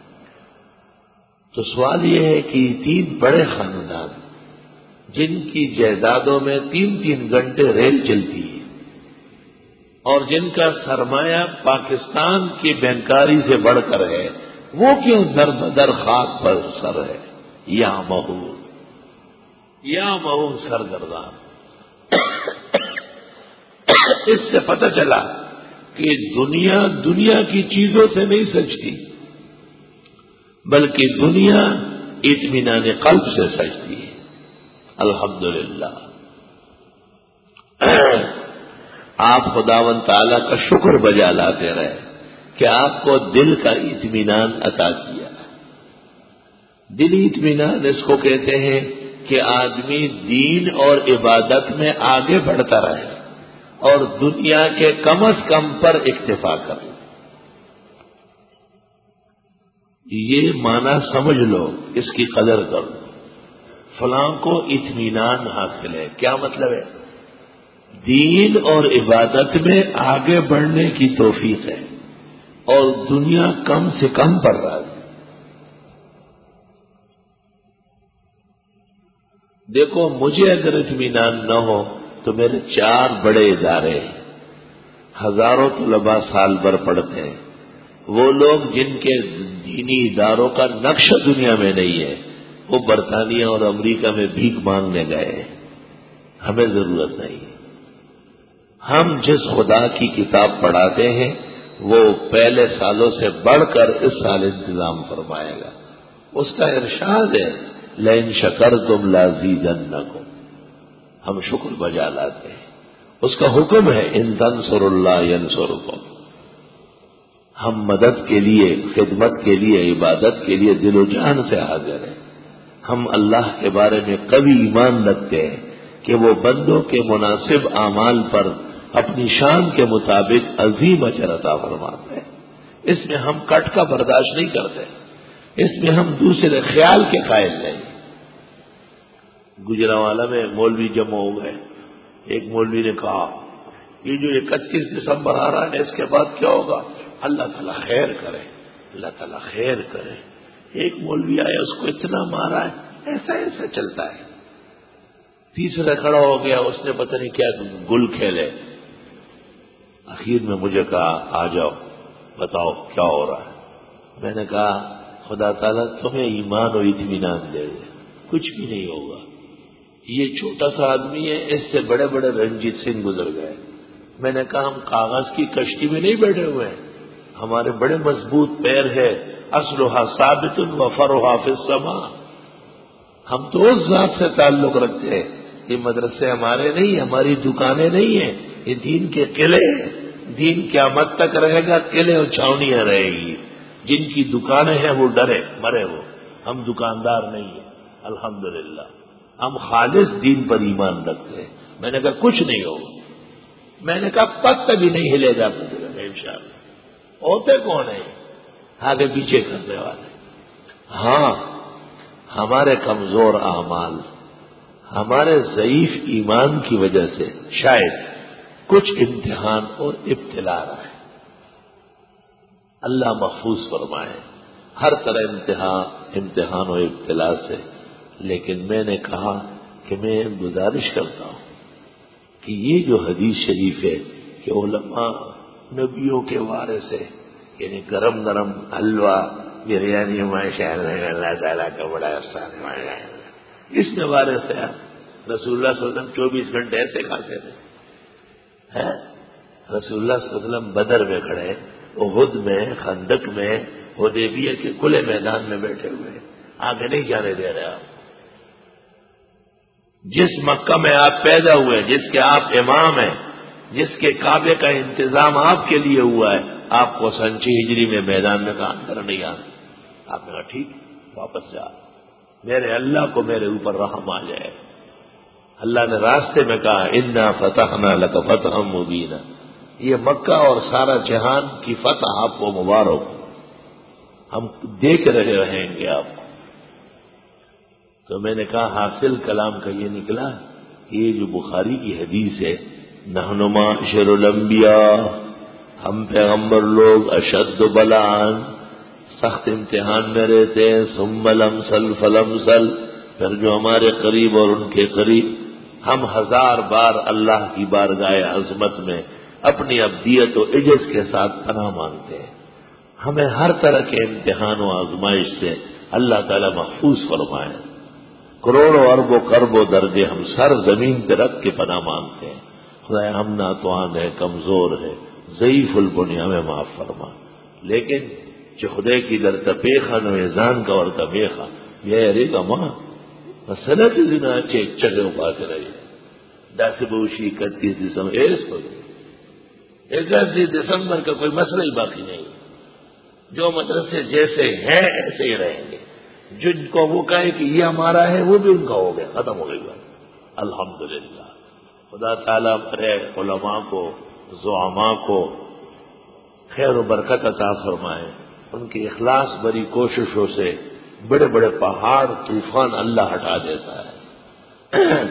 تو سوال یہ ہے کہ تین بڑے خاندان جن کی جائیدادوں میں تین تین گھنٹے ریل چلتی ہے اور جن کا سرمایہ پاکستان کی بینکاری سے بڑھ کر ہے, وہ کیوں در بدر خاک پر سر ہے؟ یا مہو یا مہو سرگردان. اس سے پتہ چلا کہ دنیا دنیا کی چیزوں سے نہیں سجتی, بلکہ دنیا اطمینان قلب سے سجتی ہے. الحمدللہ. آپ خداوند تعالی کا شکر بجا لاتے رہے کہ آپ کو دل کا اطمینان عطا کیا. دل اطمینان اس کو کہتے ہیں کہ آدمی دین اور عبادت میں آگے بڑھتا رہے اور دنیا کے کم از کم پر اکتفا کرے. یہ معنی سمجھ لو, اس کی قدر کرو. فلاں کو اطمینان حاصل ہے, کیا مطلب ہے؟ دین اور عبادت میں آگے بڑھنے کی توفیق ہے اور دنیا کم سے کم پر راضی. دیکھو مجھے اگر اطمینان نہ ہو تو میرے چار بڑے ادارے ہیں, ہزاروں طلباء سال بھر پڑھتے ہیں. وہ لوگ جن کے دینی اداروں کا نقش دنیا میں نہیں ہے, وہ برطانیہ اور امریکہ میں بھیک مانگنے گئے. ہمیں ضرورت نہیں. ہم جس خدا کی کتاب پڑھاتے ہیں وہ پہلے سالوں سے بڑھ کر اس سال انتظام فرمائے گا. اس کا ارشاد ہے لئن شکرتم لازیدنکم. ہم شکر بجا لاتے ہیں. اس کا حکم ہے ان تنصروا اللہ ینصرکم. ہم مدد کے لیے, خدمت کے لیے, عبادت کے لیے دل و جان سے حاضر ہیں. ہم اللہ کے بارے میں قوی ایمان رکھتے ہیں کہ وہ بندوں کے مناسب اعمال پر اپنی شان کے مطابق عظیم اجر عطا فرماتے ہیں. اس میں ہم کٹ کا برداشت نہیں کرتے, اس میں ہم دوسرے خیال کے قائل نہیں. گجرانوالہ میں مولوی جمع ہو گئے. ایک مولوی نے کہا یہ جو اکتیس دسمبر آ رہا ہے اس کے بعد کیا ہوگا؟ اللہ تعالیٰ خیر کرے, اللہ تعالیٰ خیر کرے. ایک مولوی آیا, اس کو اتنا مارا ہے, ایسا ایسا چلتا ہے. تیسرا کھڑا ہو گیا, اس نے پتہ نہیں کیا گل کھیلے. اخیر میں مجھے کہا آ جاؤ بتاؤ کیا ہو رہا ہے. میں نے کہا خدا تعالیٰ تمہیں ایمان و اطمینان دے دے, کچھ بھی نہیں ہوگا. یہ چھوٹا سا آدمی ہے, اس سے بڑے بڑے رنجیت سنگھ گزر گئے. میں نے کہا ہم کاغذ کی کشتی میں نہیں بیٹھے ہوئے ہیں, ہمارے بڑے مضبوط پیر ہے. اصلھا ثابت و فرعھا فی السماء. ہم تو اس ذات سے تعلق رکھتے ہیں. یہ مدرسے ہمارے نہیں, ہماری دکانیں نہیں ہیں, یہ دین کے قلعے ہیں. دین قیامت تک رہے گا, قلعے اور چھاونیاں رہے گی. جن کی دکانیں ہیں وہ ڈرے مرے. وہ ہم دکاندار نہیں ہیں. الحمدللہ ہم خالص دین پر ایمان رکھتے ہیں. میں نے کہا کچھ نہیں ہوگا. میں نے کہا پتہ بھی نہیں ہلے گا انشاءاللہ. ہوتے کون ہیں آگے پیچھے کرنے والے؟ ہاں ہمارے کمزور اعمال, ہمارے ضعیف ایمان کی وجہ سے شاید کچھ امتحان اور ابتلا رہا ہے. اللہ محفوظ فرمائے ہر طرح امتحان امتحان و ابتلا سے. لیکن میں نے کہا کہ میں گزارش کرتا ہوں کہ یہ جو حدیث شریف ہے کہ علماء نبیوں کے وارث ہے, یعنی گرم گرم حلوہ بریانی ماشاء اللہ اللہ تعالیٰ کا بڑا احسان ہے ماشاء اللہ. اس نوارے سے رسول اللہ صلی اللہ علیہ وسلم چوبیس گھنٹے ایسے کھاتے تھے. رسول اللہ صلی اللہ علیہ وسلم بدر میں کھڑے، احد میں، خندق میں، حدیبیہ کے کھلے میدان میں بیٹھے ہوئے، آگے نہیں جانے دے رہے آپ. جس مکہ میں آپ پیدا ہوئے، جس کے آپ امام ہیں، جس کے کعبے کا انتظام آپ کے لیے ہوا ہے، آپ کو سنچی ہجری میں میدان میں کہا اندر نہیں آنا. آپ نے کہا ٹھیک واپس جا، میرے اللہ کو میرے اوپر رحم آ جائے. اللہ نے راستے میں کہا انا فتحنا لک فتحا مبینا، یہ مکہ اور سارا جہان کی فتح آپ کو مبارک، ہم دیکھ رہے رہیں گے آپ کو. تو میں نے کہا حاصل کلام کا یہ نکلا، یہ جو بخاری کی حدیث ہے، نحن معاشر الانبیاء، ہم پیغمبر لوگ اشد بلان، سخت امتحان میں رہتے ہیں، ثم الامثل فالامثل، پھر جو ہمارے قریب اور ان کے قریب. ہم ہزار بار اللہ کی بارگاہ عظمت میں اپنی ابدیت و عجز کے ساتھ پناہ مانگتے ہیں. ہمیں ہر طرح کے امتحان و آزمائش سے اللہ تعالی محفوظ فرمائے. کروڑوں ارب و کرب و درجے ہم سر زمین پہ رکھ کے پناہ مانگتے ہیں. خدا ہم ناتوان ہے، کمزور ہے، ضعیف البنی، ہمیں معاف فرما. لیکن جو خدا کی در تپیخا نویزان کا اور تپیخا یہ ارے گا ماں مسئلہ کی زنا چیک چگے اپا سے رہی دس بوشی اکتیس دسمبر ایس پر اکتیس دسمبر کا کوئی مسئلہ ہی باقی نہیں. جو مدرسے جیسے ہیں ایسے ہی رہیں گے. جن کو وہ کہے کہ یہ ہمارا ہے وہ بھی ان کا ہو گیا، ختم ہو گئی بات. الحمدللہ خدا تعالیٰ بڑے علماء کو، زعماء کو خیر و برکت عطا فرمائے. ان کی اخلاص بری کوششوں سے بڑے بڑے پہاڑ طوفان اللہ ہٹا دیتا ہے.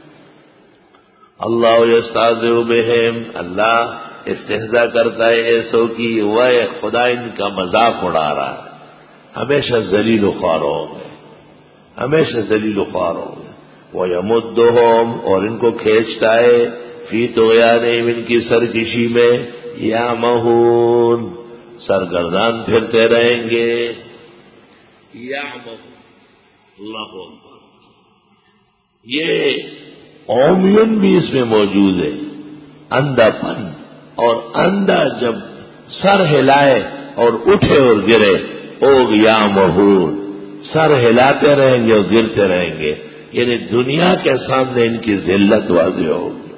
اللہ یستہزئ بہم، اللہ استہزاء کرتا ہے ایسو کی، وہ خدا ان کا مذاق اڑا رہا ہے. ہمیشہ ذلیل و خوار ہوں گے، ہمیشہ ذلیل و خوار ہوں گے. وَيَمُدُّهُمْ، اور ان کو کھینچتا ہے، فی طغیانہم، ان کی سرکشی میں، یعمہون، سرگردان پھرتے رہیں گے. یعمہون، اللہ اکبر. یہ اومیون بھی اس میں موجود ہے، اندھا پن. اور اندھا جب سر ہلائے اور اٹھے اور گرے، اوگ یعمہون، سر ہلاتے رہیں گے اور گرتے رہیں گے. یعنی دنیا کے سامنے ان کی ذلت واضح ہوگی.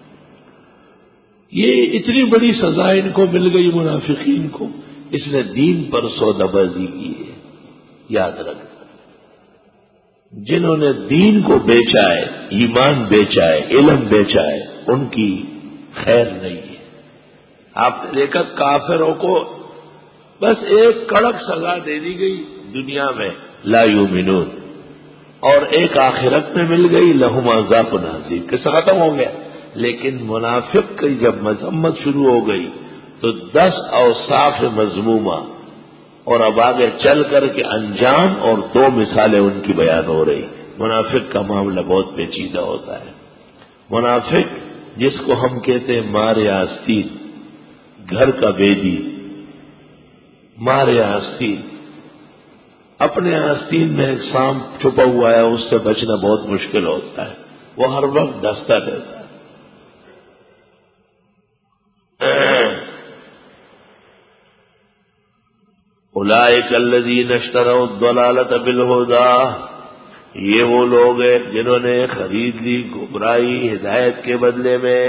یہ اتنی بڑی سزا ان کو مل گئی منافقین کو، اس نے دین پر سودا بازی کی ہے. یاد رکھنا، جنہوں نے دین کو بیچا ہے، ایمان بیچا ہے، علم بیچا ہے، ان کی خیر نہیں ہے. آپ نے دیکھا کافروں کو بس ایک کڑک سزا دے دی گئی دنیا میں، لا یؤمنون، اور ایک آخرت میں مل گئی، لہم عذاب عظیم، قصہ ختم ہو گیا. لیکن منافق کی جب مذمت شروع ہو گئی تو دس اوصاف مذمومہ، اور اب آگے چل کر کے انجام اور دو مثالیں ان کی بیان ہو رہی. منافق کا معاملہ بہت پیچیدہ ہوتا ہے. منافق جس کو ہم کہتے ہیں مارے آستین، گھر کا بیدی، مارے آستین، اپنے آستین میں ایک سانپ چھپا ہوا ہے، اس سے بچنا بہت مشکل ہوتا ہے، وہ ہر وقت ڈستا رہتا ہے. اولئک الذین اشتروا الضلالۃ بالہدی، یہ وہ لوگ ہیں جنہوں نے خرید لی گمراہی ہدایت کے بدلے میں.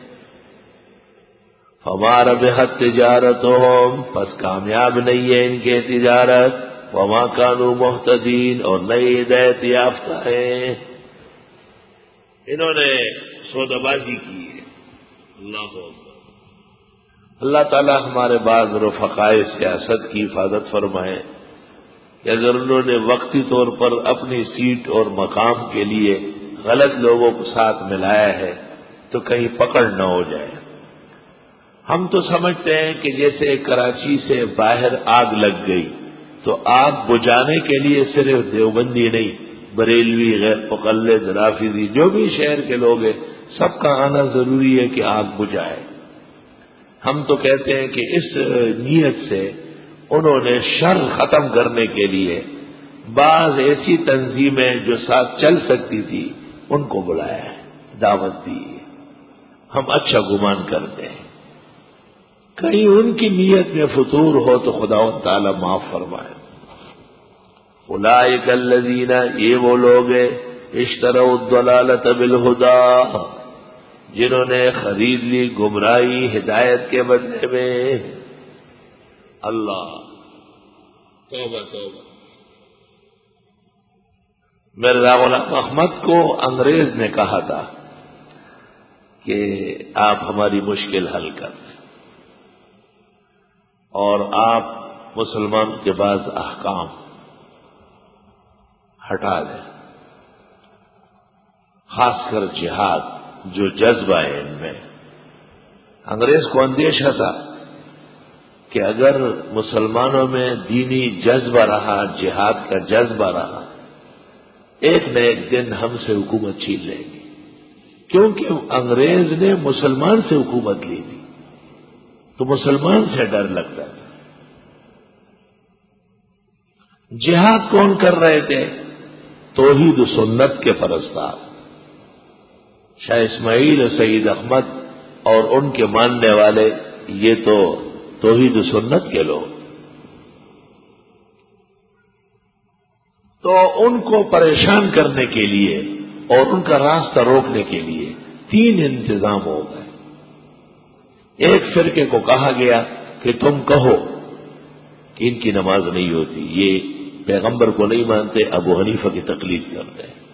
فما ربحت تجارتہم، پس کامیاب نہیں ہے ان کے تجارت. وما کانوا مہتدین، اور نئی ہدایت یافتہ ہیں. انہوں نے سودا بازی کی ہے. اللہ اکبر. اللہ تعالی ہمارے بعض رفقائے سیاست کی حفاظت فرمائے کہ اگر انہوں نے وقتی طور پر اپنی سیٹ اور مقام کے لیے غلط لوگوں کو ساتھ ملایا ہے تو کہیں پکڑ نہ ہو جائے. ہم تو سمجھتے ہیں کہ جیسے کراچی سے باہر آگ لگ گئی تو آگ بجھانے کے لیے صرف دیوبندی نہیں، بریلوی، غیر مقلد، رافضی، جو بھی شہر کے لوگ ہیں، سب کا آنا ضروری ہے کہ آگ بجھائے. ہم تو کہتے ہیں کہ اس نیت سے انہوں نے شر ختم کرنے کے لیے بعض ایسی تنظیمیں جو ساتھ چل سکتی تھی ان کو بلایا ہے، دعوت دی ہے۔ ہم اچھا گمان کرتے ہیں، کہیں ان کی نیت میں فطور ہو تو خداوند تعالی معاف فرمائے۔ اولئک الذین، یہ وہ لوگ ہیں اشتروا الضلالۃ بالہدی، جنہوں نے خرید لی گمراہی ہدایت کے بدلے میں۔ اللہ، توبہ توبہ۔ مرزا غلام احمد کو انگریز نے کہا تھا کہ آپ ہماری مشکل حل کر دیں اور آپ مسلمان کے بعض احکام ہٹا دیں، خاص کر جہاد، جو جذبہ ہے ان میں۔ انگریز کو اندیشہ تھا کہ اگر مسلمانوں میں دینی جذبہ رہا، جہاد کا جذبہ رہا، ایک نہ ایک دن ہم سے حکومت چھین لے گی، کیونکہ انگریز نے مسلمان سے حکومت لی تھی تو مسلمان سے ڈر لگتا تھا۔ جہاد کون کر رہے تھے؟ توحید و سنت کے پرستار شاہ اسماعیل و سعید احمد اور ان کے ماننے والے، یہ تو توحید و سنت کے لوگ۔ تو ان کو پریشان کرنے کے لیے اور ان کا راستہ روکنے کے لیے تین انتظام ہو گئے۔ ایک فرقے کو کہا گیا کہ تم کہو کہ ان کی نماز نہیں ہوتی، یہ پیغمبر کو نہیں مانتے، ابو حنیفہ کی تقلید کرتے ہیں،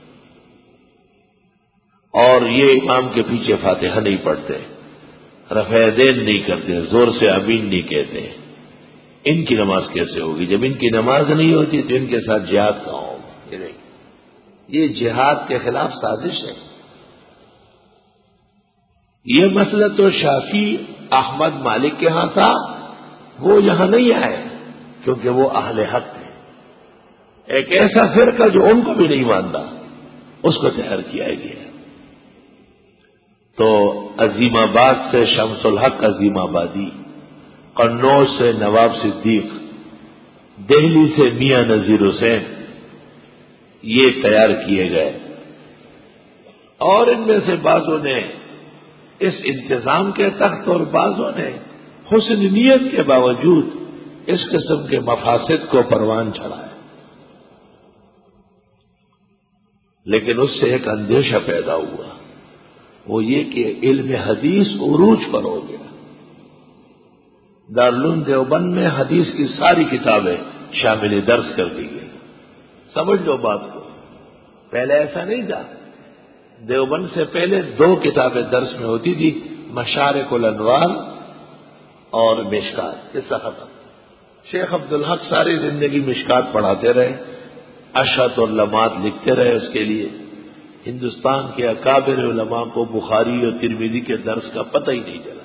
اور یہ امام کے پیچھے فاتحہ نہیں پڑھتے، رفع دین نہیں کرتے، زور سے آمین نہیں کہتے، ان کی نماز کیسے ہوگی؟ جب ان کی نماز نہیں ہوتی تو ان کے ساتھ جہاد کہاں ہوگا؟ یہ جہاد کے خلاف سازش ہے۔ یہ مسئلہ تو شافعی احمد مالک کے ہاں تھا، وہ یہاں نہیں آئے کیونکہ وہ اہل حق تھے۔ ایک ایسا فرقہ جو ان کو بھی نہیں مانتا، اس کو تیار کیا گیا۔ تو عظیم آباد سے شمس الحق عظیم آبادی، قنوج سے نواب صدیق، دہلی سے میاں نذیر حسین، یہ تیار کیے گئے، اور ان میں سے بعضوں نے اس انتظام کے تحت اور بعضوں نے حسن نیت کے باوجود اس قسم کے مفاسد کو پروان چڑھایا، لیکن اس سے ایک اندیشہ پیدا ہوا، وہ یہ کہ علم حدیث عروج پر ہو گیا۔ دارالعلوم دیوبند میں حدیث کی ساری کتابیں شامل درس کر دی گئی۔ سمجھ لو بات کو، پہلے ایسا نہیں تھا۔ دیوبند سے پہلے دو کتابیں درس میں ہوتی تھی، مشارق الانوار اور مشکات، قصہ ختم۔ شیخ عبدالحق ساری زندگی مشکات پڑھاتے رہے، اشعت اور لمحات لکھتے رہے اس کے لیے۔ ہندوستان کے اکابر علماء کو بخاری اور ترمذی کے درس کا پتہ ہی نہیں چلا۔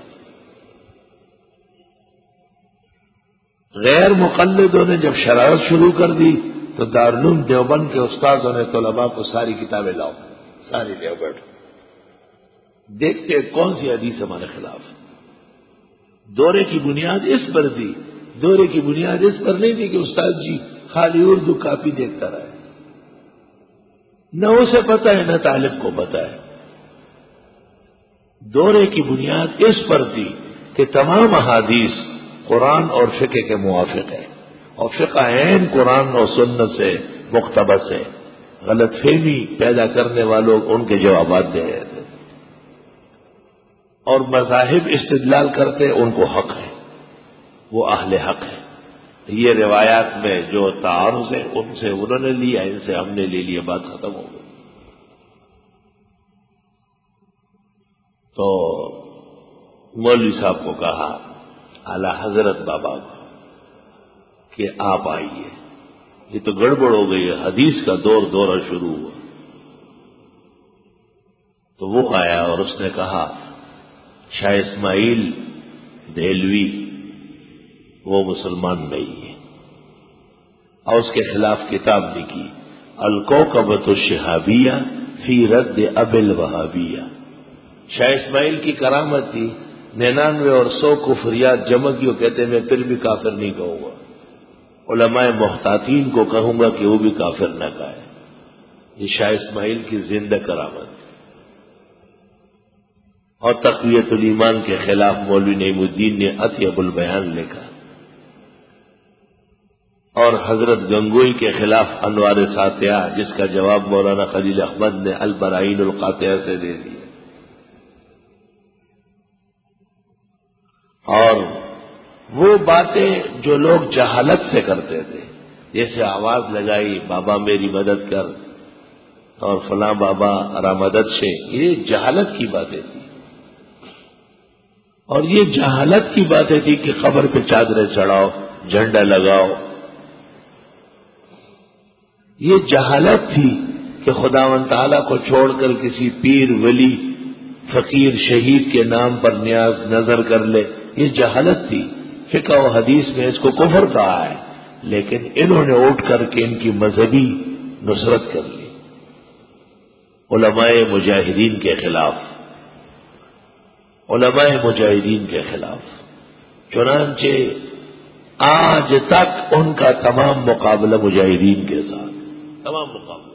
غیر مقلدوں نے جب شرارت شروع کر دی تو دارالعلوم دیوبند کے استاذوں نے طلباء کو ساری کتابیں لاؤ، ساری لے بیٹھو، دیکھتے کون سی حدیث ہمارے خلاف۔ دورے کی بنیاد اس پر تھی، دورے کی بنیاد اس پر نہیں تھی کہ استاد جی خالی اردو کاپی دیکھتا رہے، نہ اسے پتہ ہے نہ طالب کو پتہ ہے۔ دورے کی بنیاد اس پر تھی کہ تمام احادیث قرآن اور فقہ کے موافق ہے، اور فقہ عین قرآن اور سنت سے مقتبس ہے۔ غلط فہمی پیدا کرنے والوں ان کے جوابات دے رہے تھے، اور مذاہب استدلال کرتے ان کو حق ہے، وہ اہل حق ہے۔ یہ روایات میں جو تعارض ہے ان سے انہوں نے لیا، ان سے ہم نے لے لیا، بات ختم ہو گئی۔ تو مولوی صاحب کو کہا، اعلی حضرت بابا کو، کہ آپ آئیے، یہ تو گڑبڑ ہو گئی ہے، حدیث کا دور دورہ شروع ہوا۔ تو وہ آیا اور اس نے کہا شاہ اسماعیل دہلوی وہ مسلمان نہیں ہے، اور اس کے خلاف کتاب لکھی الکوکبۃ الشہابیہ فی رد ابی الوہابیہ۔ شاہ اسماعیل کی کرامت تھی، ننانوے اور سو کفریات جمع کیوں کہتے میں پھر بھی کافر نہیں کہوں گا، علماء محتاطین کو کہوں گا کہ وہ بھی کافر نہ کہے. یہ شاہ اسماعیل کی زندہ کرامت. اور تقویت الایمان کے خلاف مولوی نعیم الدین نے اطیب البیان لکھا، اور حضرت گنگوئی کے خلاف انوار ساتیہ، جس کا جواب مولانا خلیل احمد نے البراہین القاطعہ سے دے دیا. اور وہ باتیں جو لوگ جہالت سے کرتے تھے، جیسے آواز لگائی بابا میری مدد کر اور فلاں بابا را مدد سے، یہ جہالت کی باتیں تھی. اور یہ جہالت کی باتیں تھی کہ قبر پہ چادریں چڑھاؤ، جھنڈا لگاؤ. یہ جہالت تھی کہ خداوند تعالیٰ کو چھوڑ کر کسی پیر ولی فقیر شہید کے نام پر نیاز نظر کر لے. یہ جہالت تھی. فقہ و حدیث میں اس کو کفر کہا ہے، لیکن انہوں نے اٹھ کر کے ان کی مذہبی نصرت کر لی علماء مجاہدین کے خلاف. علماء مجاہدین کے خلاف چنانچہ آج تک ان کا تمام مقابلہ مجاہدین کے ساتھ، تمام مقابلہ.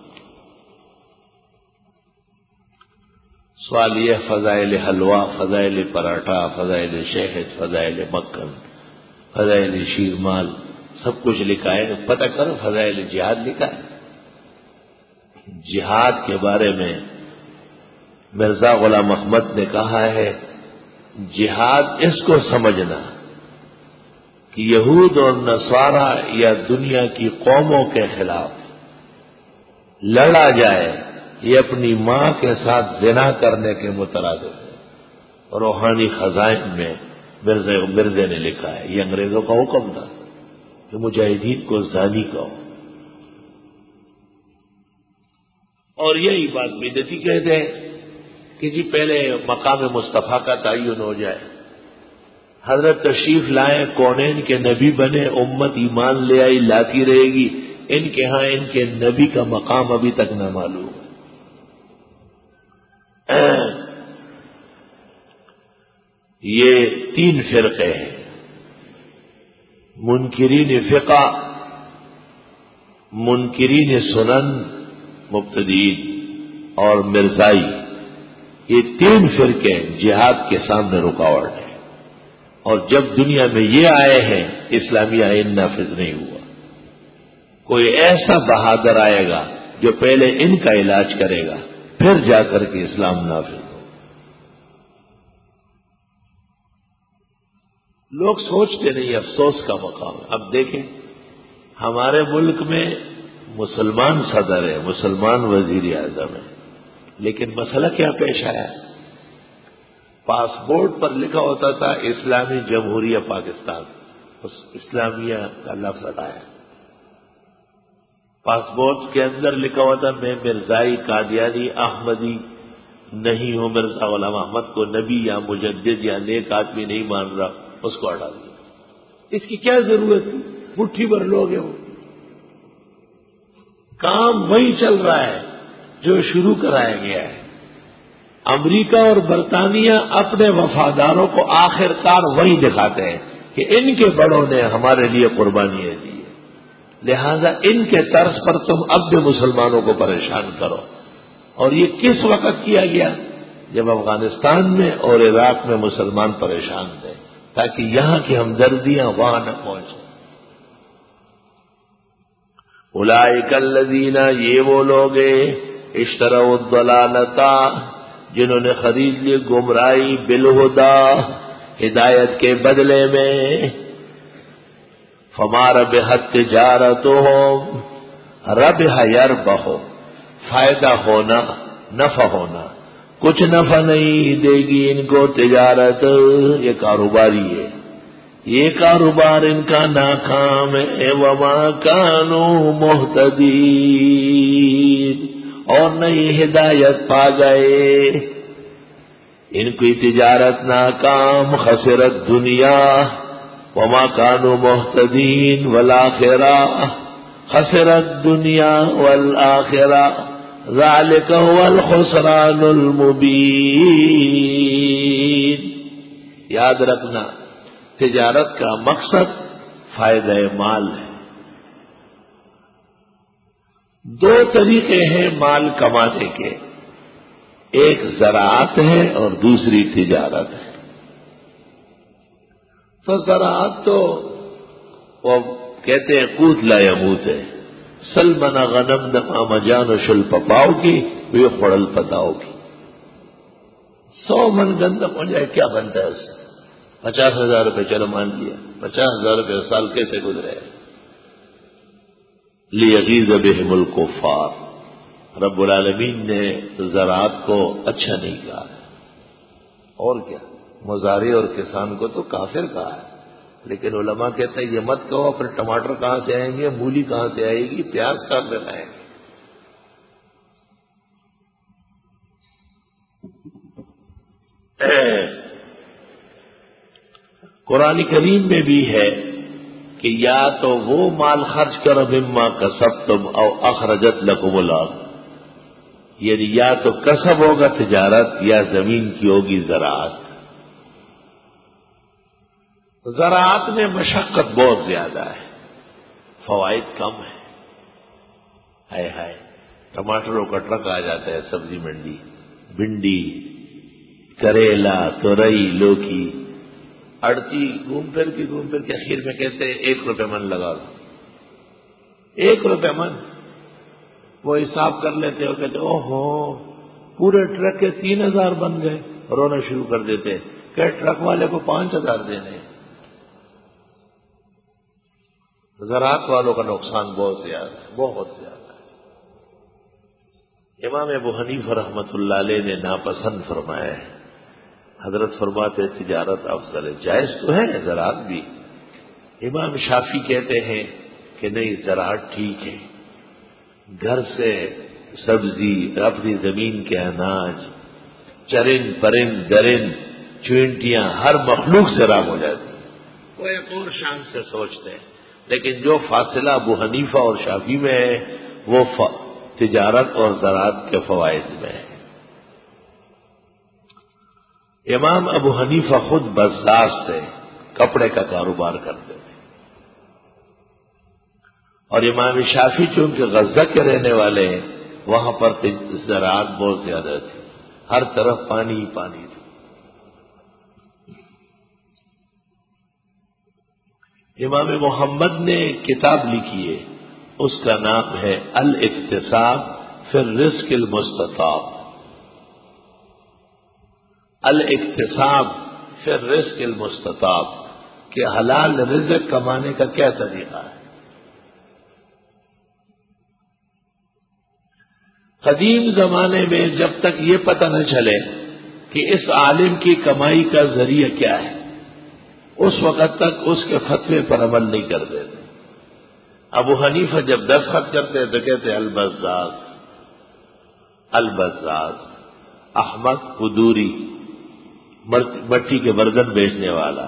سوال یہ فضائل حلوہ، فضائل پراٹھا، فضائل شہد، فضائل مکھن، فضائل شیرمال، سب کچھ لکھا ہے. پتہ کرو فضائل جہاد لکھا ہے. جہاد کے بارے میں مرزا غلام احمد نے کہا ہے، جہاد اس کو سمجھنا کہ یہود اور نصارہ یا دنیا کی قوموں کے خلاف لڑا جائے، یہ اپنی ماں کے ساتھ زنا کرنے کے مترادف ہے. روحانی خزائن میں مرزے مرزے نے لکھا ہے. یہ انگریزوں کا حکم تھا کہ مجاہدین کو زانی کہو. اور یہی بات بدعتی کہتے ہیں کہ جی پہلے مقام مصطفیٰ کا تعین ہو جائے. حضرت تشریف لائے، کونین کے نبی بنے، امت ایمان لے آئی، لاتی رہے گی. ان کے ہاں ان کے نبی کا مقام ابھی تک نہ معلوم. یہ تین فرقے ہیں، منکرین فقہ، منکرین سنن مبتدئین اور مرزائی. یہ تین فرقے جہاد کے سامنے رکاوٹ ہیں. اور جب دنیا میں یہ آئے ہیں اسلامی آئین نافذ نہیں ہوا. کوئی ایسا بہادر آئے گا جو پہلے ان کا علاج کرے گا، پھر جا کر کے اسلام نافذ ہو. لوگ سوچتے نہیں، افسوس کا مقام. اب دیکھیں ہمارے ملک میں مسلمان صدر ہے، مسلمان وزیر اعظم ہے، لیکن مسئلہ کیا پیش آیا؟ پاسپورٹ پر لکھا ہوتا تھا اسلامی جمہوریہ پاکستان، اس اسلامیہ کا لفظ ہٹایا. پاسپورٹ کے اندر لکھا ہوا تھا میں مرزائی قادیانی احمدی نہیں ہوں، مرزا غلام احمد کو نبی یا مجدد یا نیک آدمی نہیں مان رہا، اس کو ہٹا دیا. اس کی کیا ضرورت تھی؟ مٹھی بھر لوگ ہیں. وہ کام وہی چل رہا ہے جو شروع کرایا گیا ہے. امریکہ اور برطانیہ اپنے وفاداروں کو آخر کار وہی دکھاتے ہیں کہ ان کے بڑوں نے ہمارے لیے قربانیاں دی ہیں، لہذا ان کے طرز پر تم اب بھی مسلمانوں کو پریشان کرو. اور یہ کس وقت کیا گیا؟ جب افغانستان میں اور عراق میں مسلمان پریشان تھے، تاکہ یہاں کی ہمدردیاں وہاں نہ پہنچیں. اولئک الذین، یہ وہ لوگ اشتروا الضلالۃ، جنہوں نے خرید لی گمراہی، بالہدی، ہدایت کے بدلے میں. فما ربحت تجارتہم، ربح یربح، فائدہ ہونا، نفع ہونا. کچھ نفع نہیں دے گی ان کو تجارت، یہ کاروباری ہے، یہ کاروبار ان کا ناکام ہے. وما کانوا مہتدین، اور نہیں ہدایت پا گئے. ان کی تجارت ناکام، خسرت دنیا، وما کانوا مہتدین، والآخرہ، خسرت دنیا والآخرہ، ذالک هو الخسران المبین. یاد رکھنا تجارت کا مقصد فائدہ مال ہے، دو طریقے ہیں مال کمانے کے، ایک زراعت ہے اور دوسری تجارت ہے۔ تو زراعت تو وہ کہتے ہیں قوت لا یموت ہے، سلمنا غنم دما مجان و شل پپاؤ کی وہ پڑل پتاؤ کی۔ سو من گندم ہو جائے کیا بنتا ہے اس سے؟ پچاس ہزار روپے چلو مان لیا، پچاس ہزار روپے سال کیسے گزرے؟ لیغیظ بہم الکفار، رب العالمین نے زراعت کو اچھا نہیں کہا، اور کیا مزارع اور کسان کو تو کافر کہا ہے، لیکن علماء کہتے ہیں یہ مت کہو، پھر ٹماٹر کہاں سے آئیں گے، مولی کہاں سے آئے گی، پیاز کہاں سے آئیں گے؟ قرآن کریم میں بھی ہے کہ یا تو وہ مال خرچ کرو مما کسبتم او اخرجت لکم الارض، یعنی یا تو کسب ہوگا تجارت یا زمین کی ہوگی زراعت۔ زراعت میں مشقت بہت زیادہ ہے، فوائد کم ہے۔ ہائے ہائے ٹماٹروں کا ٹرک آ جاتا ہے سبزی منڈی، بھنڈی، کریلا، تورئی، لوکی، اڑتی گھوم پھر کی گھوم پھر کے آخر میں کہتے ہیں ایک روپے من لگا دو، ایک روپے من۔ وہ حساب کر لیتے ہو، کہتے او ہو پورے ٹرک کے تین ہزار بن گئے، رونا شروع کر دیتے کہ ٹرک والے کو پانچ ہزار دینے۔ زراعت والوں کا نقصان بہت زیادہ ہے، بہت زیادہ ہے۔ امام ابو حنیفہ رحمۃ اللہ علیہ نے ناپسند فرمایا ہے، حضرت فرماتے تجارت افضل ہے، جائز تو ہے زراعت بھی۔ امام شافعی کہتے ہیں کہ نہیں زراعت ٹھیک ہے، گھر سے سبزی، اپنی زمین کے اناج، چرند پرند درند چونٹیاں ہر مخلوق سے رام ہو جاتی، وہ ایک اور شان سے سوچتے ہیں، لیکن جو فاصلہ ابو حنیفہ اور شافعی میں ہے وہ تجارت اور زراعت کے فوائد میں ہے۔ امام ابو حنیفہ خود بزاز تھے، کپڑے کا کاروبار کرتے تھے، اور امام شافعی چونکہ غزہ کے رہنے والے ہیں وہاں پر زراعت بہت زیادہ تھی، ہر طرف پانی ہی پانی تھی۔ امام محمد نے کتاب لکھی ہے، اس کا نام ہے الاقتصاب فی الرزق المستطاب، الاقتصاب فی الرزق المستطاب، کہ حلال رزق کمانے کا کیا طریقہ ہے۔ قدیم زمانے میں جب تک یہ پتہ نہ چلے کہ اس عالم کی کمائی کا ذریعہ کیا ہے، اس وقت تک اس کے فتوے پر عمل نہیں کرتے تھے۔ ابو حنیفہ جب دستخط کرتے تو کہتے البزاز، البزاز، احمد قدوری، مٹی کے برتن بیچنے والا،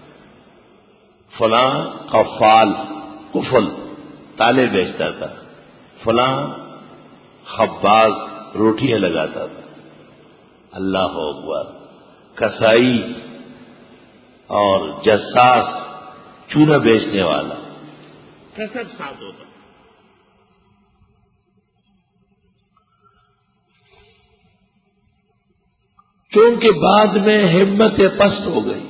فلاں قفال، قفل تالے بیچتا تھا، فلاں خباز روٹیاں لگاتا تھا، اللہ اکبر، کسائی اور جساس چونا بیچنے والا، کسب ساتھ ہوتا۔ کیونکہ بعد میں ہمت پست ہو گئی،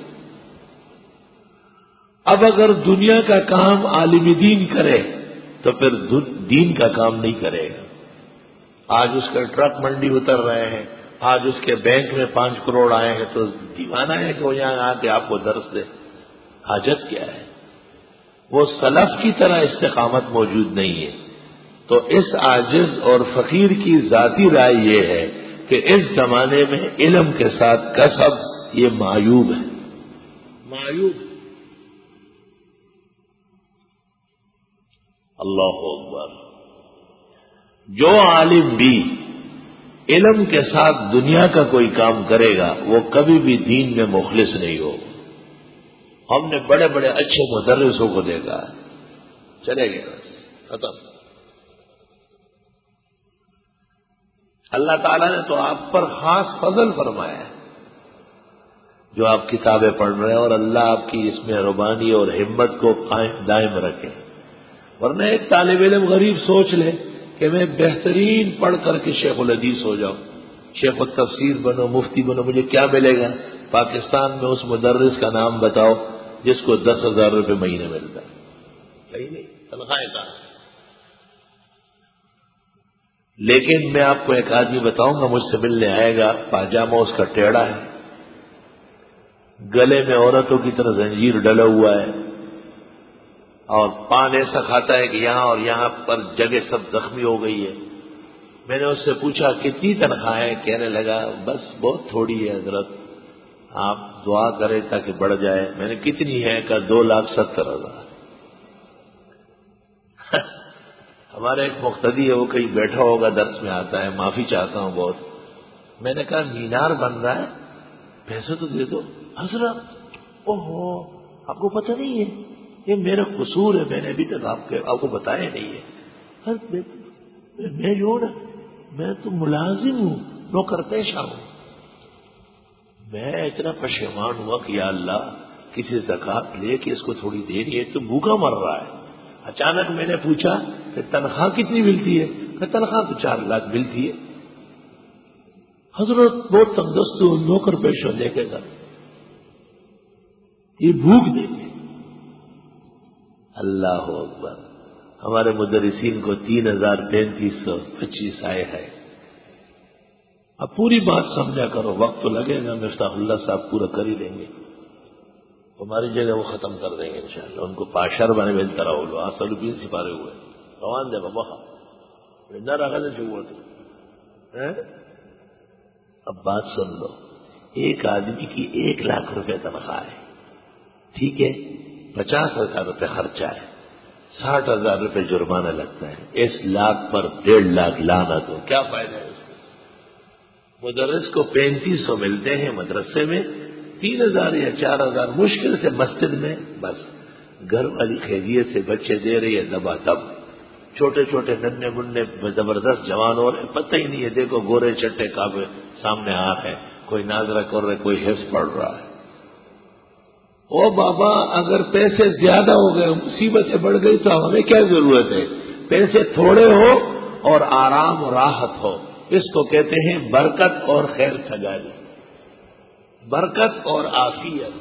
اب اگر دنیا کا کام عالم دین کرے تو پھر دین کا کام نہیں کرے گا۔ آج اس کا ٹرک منڈی اتر رہے ہیں، آج اس کے بینک میں پانچ کروڑ آئے ہیں تو دیوانہ ہے کہ وہ یہاں آ کے آپ کو درس دے، حاجت کیا ہے؟ وہ سلف کی طرح استقامت موجود نہیں ہے۔ تو اس عاجز اور فقیر کی ذاتی رائے یہ ہے کہ اس زمانے میں علم کے ساتھ کسب یہ معیوب ہے، معیوب۔ اللہ اکبر۔ جو عالم بھی علم کے ساتھ دنیا کا کوئی کام کرے گا وہ کبھی بھی دین میں مخلص نہیں ہوگا۔ ہم نے بڑے بڑے اچھے مدرسوں کو دیکھا ہے، چلے گئے بس ختم۔ اللہ تعالیٰ نے تو آپ پر خاص فضل فرمایا ہے جو آپ کتابیں پڑھ رہے ہیں، اور اللہ آپ کی اس میں مہربانی اور ہمت کو قائم دائم رکھے۔ ورنہ ایک طالب علم غریب سوچ لے کہ میں بہترین پڑھ کر کے شیخ الحدیث ہو جاؤں، شیخ التفسیر بنو، مفتی بنو، مجھے کیا ملے گا؟ پاکستان میں اس مدرس کا نام بتاؤ جس کو دس ہزار روپے مہینے ملتا ہے؟ کہیں نہیں، تنخواہیں کہاں؟ لیکن میں آپ کو ایک آدمی بتاؤں گا، مجھ سے ملنے آئے گا، پاجامہ اس کا ٹیڑھا ہے، گلے میں عورتوں کی طرح زنجیر ڈلا ہوا ہے، اور پان ایسا کھاتا ہے کہ یہاں اور یہاں پر جگہ سب زخمی ہو گئی ہے۔ میں نے اس سے پوچھا کتنی تنخواہ ہے؟ کہنے لگا بس بہت تھوڑی ہے حضرت، آپ دعا کریں تاکہ بڑھ جائے۔ میں نے کتنی ہے؟ کہا دو لاکھ ستر ہزار۔ ہمارا ایک مقتدی ہے، وہ کہیں بیٹھا ہوگا، درس میں آتا ہے، معافی چاہتا ہوں بہت۔ میں نے کہا مینار بن رہا ہے، پیسے تو دے دو۔ حضرت اوہو آپ کو پتہ نہیں ہے، یہ میرا قصور ہے، میں نے ابھی تک آپ کے آپ کو بتایا نہیں ہے۔ میں جو نا میں تو ملازم ہوں، نوکر پیشہ ہوں۔ میں اتنا پشیمان ہوا کہ یا اللہ کسی زکات لے کے اس کو تھوڑی دیر، یہ تو بھوکا مر رہا ہے۔ اچانک میں نے پوچھا کہ تنخواہ کتنی ملتی ہے؟ کہ تنخواہ تو چار لاکھ ملتی ہے۔ حضرت بہت تندرست نوکر پیشہ دیکھے گا، یہ بھوک دیکھے۔ اللہ اکبر، ہمارے مدرسین کو تین ہزار پینتیس سو پچیس آئے ہے۔ اب پوری بات سمجھا کرو، وقت تو لگے گا، مفتاح اللہ صاحب پورا کر ہی دیں گے، ہماری جگہ وہ ختم کر دیں گے انشاءاللہ۔ ان کو پاشر بنے میں طرح ہو لو آسل بین سپارے ہوئے روان دے بابا نہ رکھا جو ہوا تو۔ اب بات سن لو، ایک آدمی کی ایک لاکھ روپے تنخواہ ہے، ٹھیک ہے، پچاس ہزار روپے خرچہ ہے، ساٹھ ہزار روپے جرمانہ لگتا ہے، اس لاکھ پر ڈیڑھ لاکھ لانا تو کیا فائدہ ہے اس کو؟ مدرس کو پینتیس سو ملتے ہیں مدرسے میں، تین ہزار یا چار ہزار مشکل سے مسجد میں، بس گھر والی خیریت سے بچے دے رہی ہے دبا دب، چھوٹے چھوٹے ننے مننے زبردست جوان ہو رہے، پتہ ہی نہیں ہے، دیکھو گورے چٹے کعبے سامنے آ رہے، کوئی ناظرہ کر رہے، کوئی حفظ پڑھ رہا ہے۔ او بابا اگر پیسے زیادہ ہو گئے، مصیبتیں بڑھ گئی تو ہمیں کیا ضرورت ہے؟ پیسے تھوڑے ہو اور آرام و راحت ہو، اس کو کہتے ہیں برکت اور خیر سگالی، برکت اور عافیت۔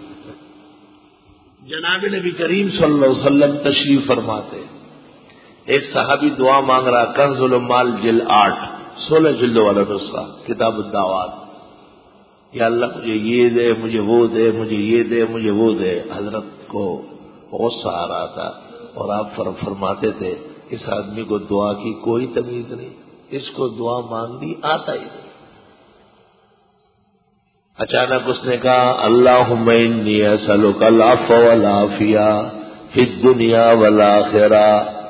جناب نبی کریم صلی اللہ علیہ وسلم تشریف فرماتے، ایک صحابی دعا مانگ رہا، کنز المال جلد آٹھ، سولہ جلدوں والا نسخہ کتاب الدعوات، یا اللہ مجھے یہ دے، مجھے وہ دے، مجھے یہ دے، مجھے وہ دے۔ حضرت کو غصہ آ رہا تھا اور آپ فرماتے تھے اس آدمی کو دعا کی کوئی تمیز نہیں، اس کو دعا مانگنی آتا ہی نہیں۔ اچانک اس نے کہا اللہم انی اسألک العفو والعافیہ فی الدنیا والآخرہ۔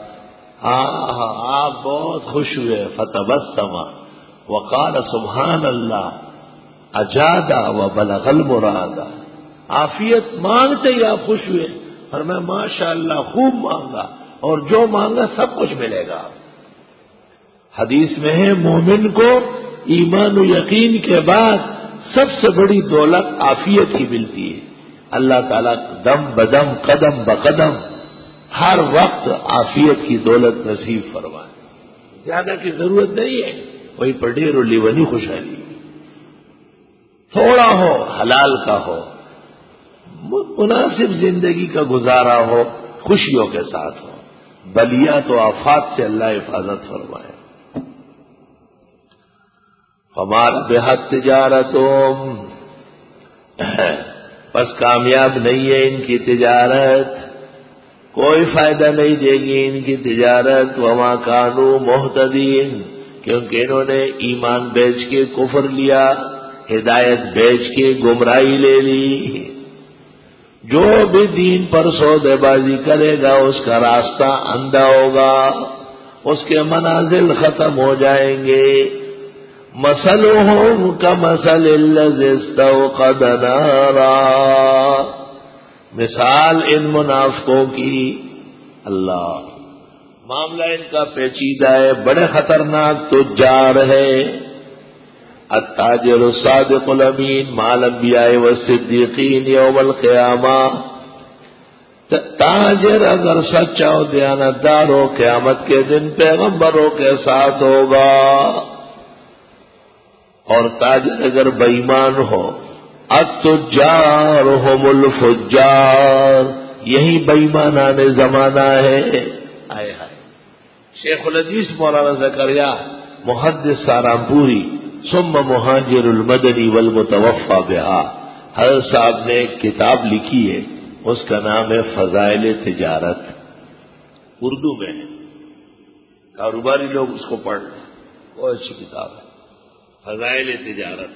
آپ بہت خوش ہوئے، فتبسم وقال سبحان اللہ اجادا و بلغ المرادا۔ عافیت مانگتے ہی آپ خوش ہوئے، اور میں ماشاء اللہ خوب مانگا اور جو مانگا سب کچھ ملے گا۔ حدیث میں ہے مومن کو ایمان و یقین کے بعد سب سے بڑی دولت عافیت ہی ملتی ہے۔ اللہ تعالیٰ دم بدم قدم بقدم ہر وقت عافیت کی دولت نصیب فرمائے۔ زیادہ کی ضرورت نہیں ہے، وہی پڈیر و لیونی خوشحالی، تھوڑا ہو حلال کا ہو، مناسب زندگی کا گزارا ہو، خوشیوں کے ساتھ ہو، بلیات و آفات سے اللہ حفاظت فرمائے۔ ہمارا بےحد تجارتوں، بس کامیاب نہیں ہے ان کی تجارت، کوئی فائدہ نہیں دے گی ان کی تجارت۔ وما کانوا مہتدین، کیونکہ انہوں نے ایمان بیچ کے کفر لیا، ہدایت بیچ کے گمراہی لے لی۔ جو بھی دین پر سودے بازی کرے گا اس کا راستہ اندھا ہوگا، اس کے منازل ختم ہو جائیں گے۔ مثلهم كمثل الذي استوقد نارا، مثال ان منافقوں کی، اللہ معاملہ ان کا پیچیدہ ہے، بڑے خطرناک تجار ہے۔ التاجر الصادق الامین مع الانبیاء والصدیقین یوم القیامہ، تاجر اگر سچا و دیانتدار ہو قیامت کے دن پیغمبروں کے ساتھ ہوگا، اور تاجر اگر بے ایمان ہو التجار هم الفجار، یہی بے ایمانان زمانہ ہے۔ آئے ہائے شیخ الحدیث مولانا زکریا محدث سارامپوری ثم مہاجر المدنی والمتوفى بها، حضرت صاحب نے ایک کتاب لکھی ہے، اس کا نام ہے فضائل تجارت، اردو میں ہے، کاروباری لوگ اس کو پڑھ لیں، بہت اچھی کتاب ہے فضائل تجارت۔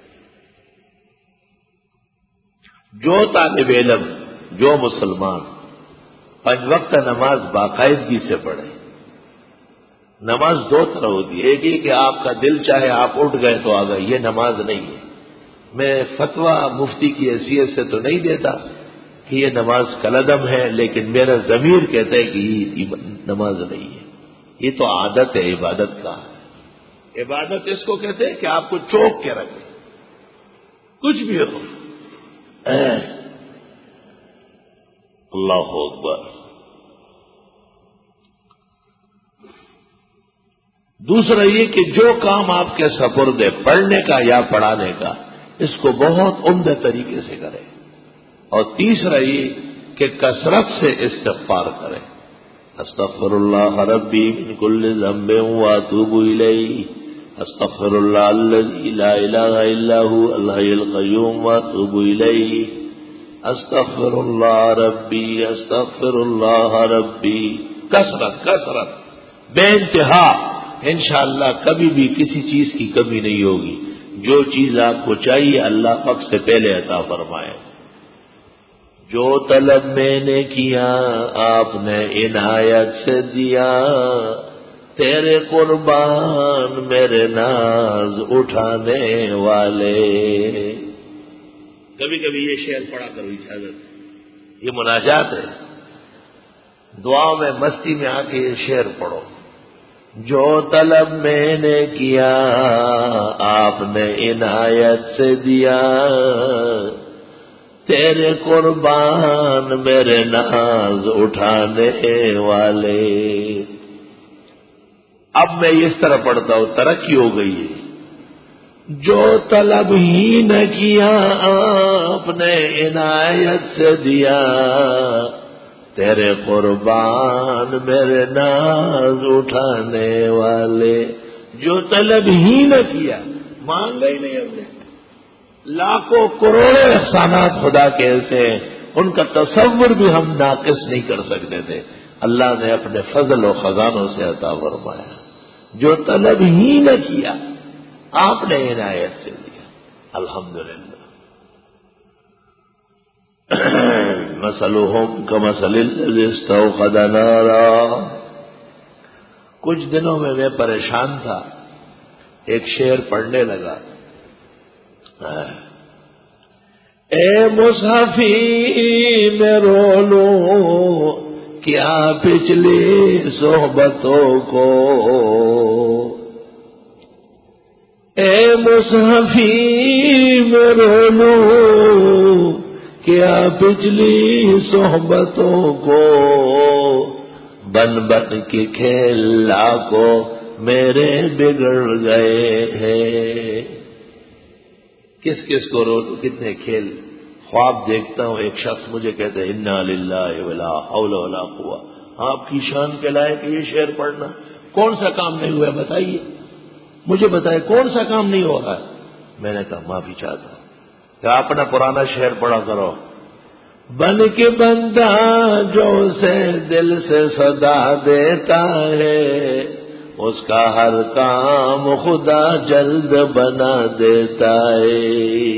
جو طالب علم، جو مسلمان پنج وقت نماز باقاعدگی سے پڑھے، نماز دو طرح ہوتی ہے، ایک ہی کہ آپ کا دل چاہے آپ اٹھ گئے تو آ گئے، یہ نماز نہیں ہے۔ میں فتویٰ مفتی کی حیثیت سے تو نہیں دیتا کہ یہ نماز کالعدم ہے، لیکن میرا ضمیر کہتا ہے کہ یہ نماز نہیں ہے، یہ تو عادت ہے، عبادت کا ہے۔ عبادت اس کو کہتے ہیں کہ آپ کو چوک کے رکھے، کچھ بھی ہو۔ اللہ اکبر۔ دوسرا یہ کہ جو کام آپ کے سپرد ہے پڑھنے کا یا پڑھانے کا، اس کو بہت عمدہ طریقے سے کریں، اور تیسرا یہ کہ کثرت سے استغفار کریں، استغفر اللہ ربی من کل ذنب واتوب الیہ، استغفر اللہ الذی لا الہ الا هو الحی القیوم واتوب الیہ، استغفر اللہ ربی استغفر اللہ ربی، کثرت کثرت بے انتہا، انشاءاللہ کبھی بھی کسی چیز کی کمی نہیں ہوگی۔ جو چیز آپ کو چاہیے اللہ پاک سے پہلے عطا فرمائے۔ جو طلب میں نے کیا آپ نے عنایت سے دیا، تیرے قربان میرے ناز اٹھانے والے۔ کبھی کبھی یہ شعر پڑھا کرو، اجازت، یہ مناجات ہے، دعا میں مستی میں آ کے یہ شعر پڑھو۔ جو طلب میں نے کیا آپ نے عنایت سے دیا، تیرے قربان میرے ناز اٹھانے والے۔ اب میں اس طرح پڑھتا ہوں، ترقی ہو گئی ہے۔ جو طلب ہی نہ کیا آپ نے عنایت سے دیا، تیرے قربان میرے ناز اٹھانے والے۔ جو طلب ہی نہ کیا، مانگا ہی نہیں ہم نے، لاکھوں کروڑوں احسانات خدا کے ایسے ہیں، ان کا تصور بھی ہم ناقص نہیں کر سکتے تھے، اللہ نے اپنے فضل و خزانوں سے عطا فرمایا۔ جو طلب ہی نہ کیا آپ نے عنایت سے دیا، الحمدللہ۔ مثلهم كمثل الذي استوقد نارا۔ کچھ دنوں میں میں پریشان تھا، ایک شعر پڑھنے لگا، اے مصحفی میں رو لوں کیا پچھلی صحبتوں کو، اے مصحفی میں رو لوں کیا پچھلی صحبتوں کو، بن بن کے کھیل لاکھو میرے بگڑ گئے ہیں۔ کس کس کو رو کتنے کھیل، خواب دیکھتا ہوں، ایک شخص مجھے کہتا ہے انا للہ ولا حول ولا قوہ، آپ کی شان کے لائق یہ شعر پڑھنا، کون سا کام نہیں ہوا ہے بتائیے، مجھے بتائیے کون سا کام نہیں ہو رہا ہے۔ میں نے کہا معافی چاہتا ہوں کہ اپنا پرانا شعر پڑھا کرو، بن کے بندہ جو اسے دل سے صدا دیتا ہے، اس کا ہر کام خدا جلد بنا دیتا ہے۔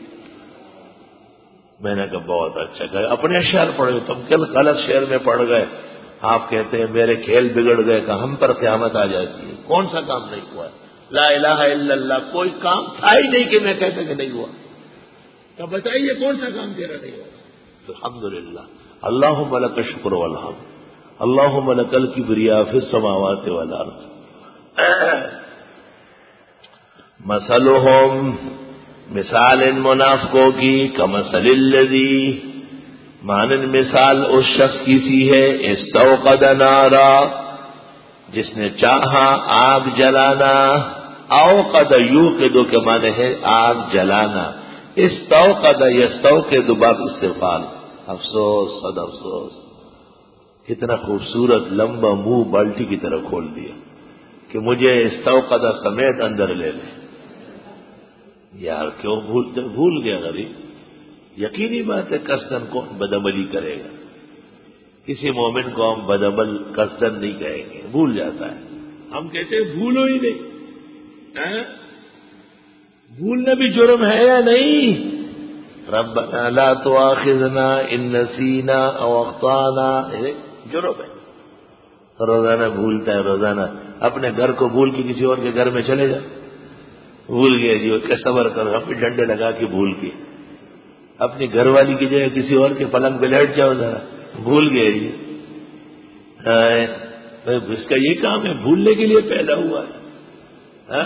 میں نے کہا بہت اچھا کہ اپنے شعر پڑھے، تم کل غلط شعر میں پڑھ گئے، آپ کہتے ہیں میرے کھیل بگڑ گئے کہ ہم پر قیامت آ جاتی ہے۔ کون سا کام نہیں ہوا؟ لا الہ الا اللہ، کوئی کام تھا ہی نہیں کہ میں کہتا کہ نہیں ہوا، تو بتائیے کون سا کام تیرا نہیں ہوا؟ الحمدللہ، اللہم لک الشکر والحمد، اللہم لک الکبریاء فی السماوات والارض۔ مثلہم، مثال ان منافقوں کی، کمثل الذی، مانند مثال اس شخص کی سی ہے استوقد نارا، جس نے چاہا آگ جلانا، اوقد یوقد کے معنی ہے آگ جلانا، استوقد یستوقد باب استفعال، افسوس صد افسوس، اتنا خوبصورت لمبا منہ بالٹی کی طرح کھول دیا کہ مجھے استوقد سمیت اندر لے لے. یار کیوں بھولتے، بھول گیا غریب. یقینی بات ہے قصدن کو بدعملی کرے گا، کسی مومن کو ہم بدعمل قصدن نہیں کہیں گے، بھول جاتا ہے. ہم کہتے ہیں بھولو ہی نہیں. بھولنا بھی جرم ہے یا نہیں؟ ربنا لا تؤاخذنا ان نسینا او اخطانا، جرم ہے. روزانہ بھولتا ہے، روزانہ اپنے گھر کو بھول کے کسی اور کے گھر میں چلے جا، بھول گیا جی کہ صبر کرو، اپنے ڈنڈے لگا کے بھول کے اپنی گھر والی کی جگہ کسی اور کے پلنگ پہ لیٹ جاؤ ذرا، بھول گئے جی. اس کا یہ کام ہے، بھولنے کے لیے پیدا ہوا ہے.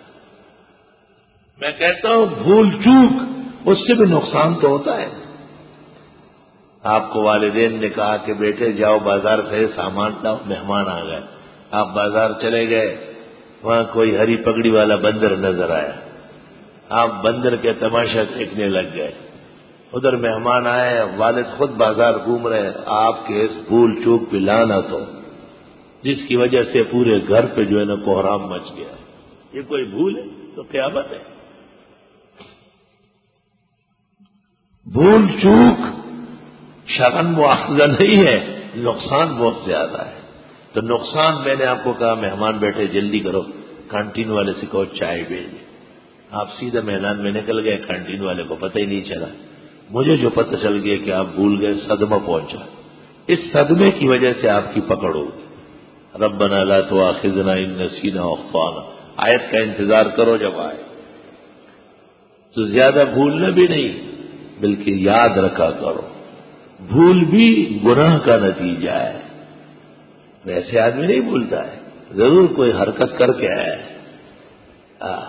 میں کہتا ہوں بھول چوک اس سے بھی نقصان تو ہوتا ہے. آپ کو والدین نے کہا کہ بیٹے جاؤ بازار سے سامان لاؤ، مہمان آ گئے، آپ بازار چلے گئے، وہاں کوئی ہری پگڑی والا بندر نظر آیا، آپ بندر کے تماشا دیکھنے لگ گئے. ادھر مہمان آئے، والد خود بازار گھوم رہے، آپ کے اس بھول چوک پہ لعنت ہو جس کی وجہ سے پورے گھر پہ جو ہے نا کوہرام مچ گیا. یہ کوئی بھول ہے تو قیامت ہے. بھول چوک شرعاً مؤاخذہ نہیں ہے، نقصان بہت زیادہ ہے. تو نقصان میں نے آپ کو کہا مہمان بیٹھے جلدی کرو، کانٹین والے سے کہو چائے بھیج. آپ سیدھا میدان میں نکل گئے، کانٹین والے کو پتہ ہی نہیں چلا. مجھے جو پتہ چل گیا کہ آپ بھول گئے، صدمہ پہنچا. اس صدمے کی وجہ سے آپ کی پکڑ ہوگی. ربنا لا تؤاخذنا ان نسینا او اخطانا، آیت کا انتظار کرو جب آئے. تو زیادہ بھولنا بھی نہیں بلکہ یاد رکھا کرو. بھول بھی گناہ کا نتیجہ ہے. ویسے آدمی نہیں بھولتا ہے، ضرور کوئی حرکت کر کے آیا ہے.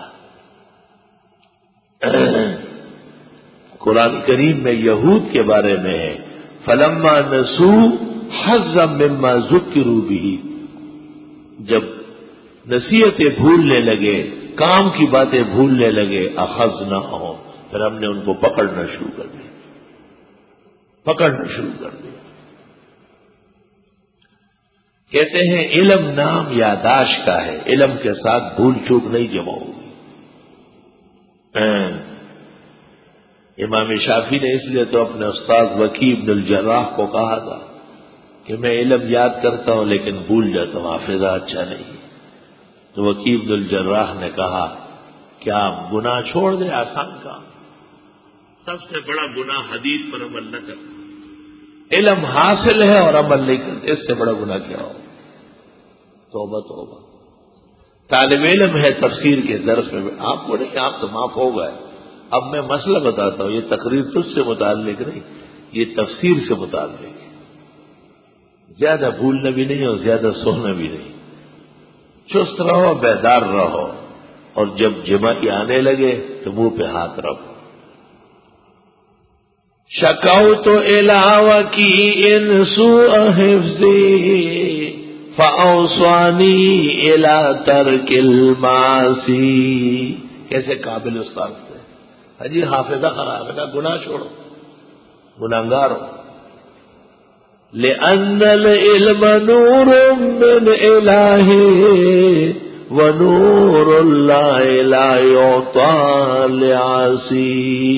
قرآن کریم میں یہود کے بارے میں ہے فلما نسوا حظا مما ذکروا به، جب نصیحتیں بھولنے لگے، کام کی باتیں بھولنے لگے، اخذناہم، پھر ہم نے ان کو پکڑنا شروع کر دیا، پکڑنا شروع کر دیا. کہتے ہیں علم نام یاداشت کا ہے، علم کے ساتھ بھول چوک نہیں جمع ہوگی. امام شافعی نے اس لیے تو اپنے استاد وکی بن الجراح کو کہا تھا کہ میں علم یاد کرتا ہوں لیکن بھول جاتا ہوں، حافظہ اچھا نہیں. تو وکی بن الجراح نے کہا کیا گناہ چھوڑ دے، آسان کام. سب سے بڑا گناہ حدیث پر عمل نہ کرنا. علم حاصل ہے اور عمل نہیں کرتے، اس سے بڑا گناہ کیا ہو. توبہ توبہ. طالب علم ہے تفسیر کے درس میں، آپ کو نہیں، آپ تو معاف ہو گئے. اب میں مسئلہ بتاتا ہوں، یہ تقریر تجھ سے متعلق نہیں، یہ تفسیر سے متعلق ہے. زیادہ بھولنا بھی نہیں اور زیادہ سونا بھی نہیں. چست رہو، بیدار رہو، اور جب جمعی آنے لگے تو منہ پہ ہاتھ رکھو. شکوت الی وکیء سوء حفظی فاوصانی الی ترک المعاصی. کیسے قابل استاد تھے. حجی حافظہ خراب ہے نا، گناہ چھوڑو، گناہگار ہو. لأن العلم نور من الہ ونور اللہ لا یعطى لعاصی.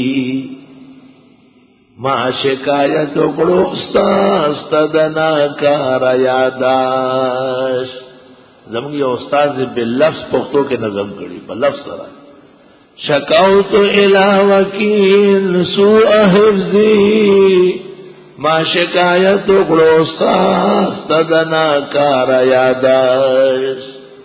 ما شکایت اکڑو استاذنا کار یاداش. زمانگی استاد باللفظ پختوں کے نظم کری بلفظ سرا. شکوت الی وکیل سوء حفظی، ما شکایت اکڑو استاذنا کار یاداش.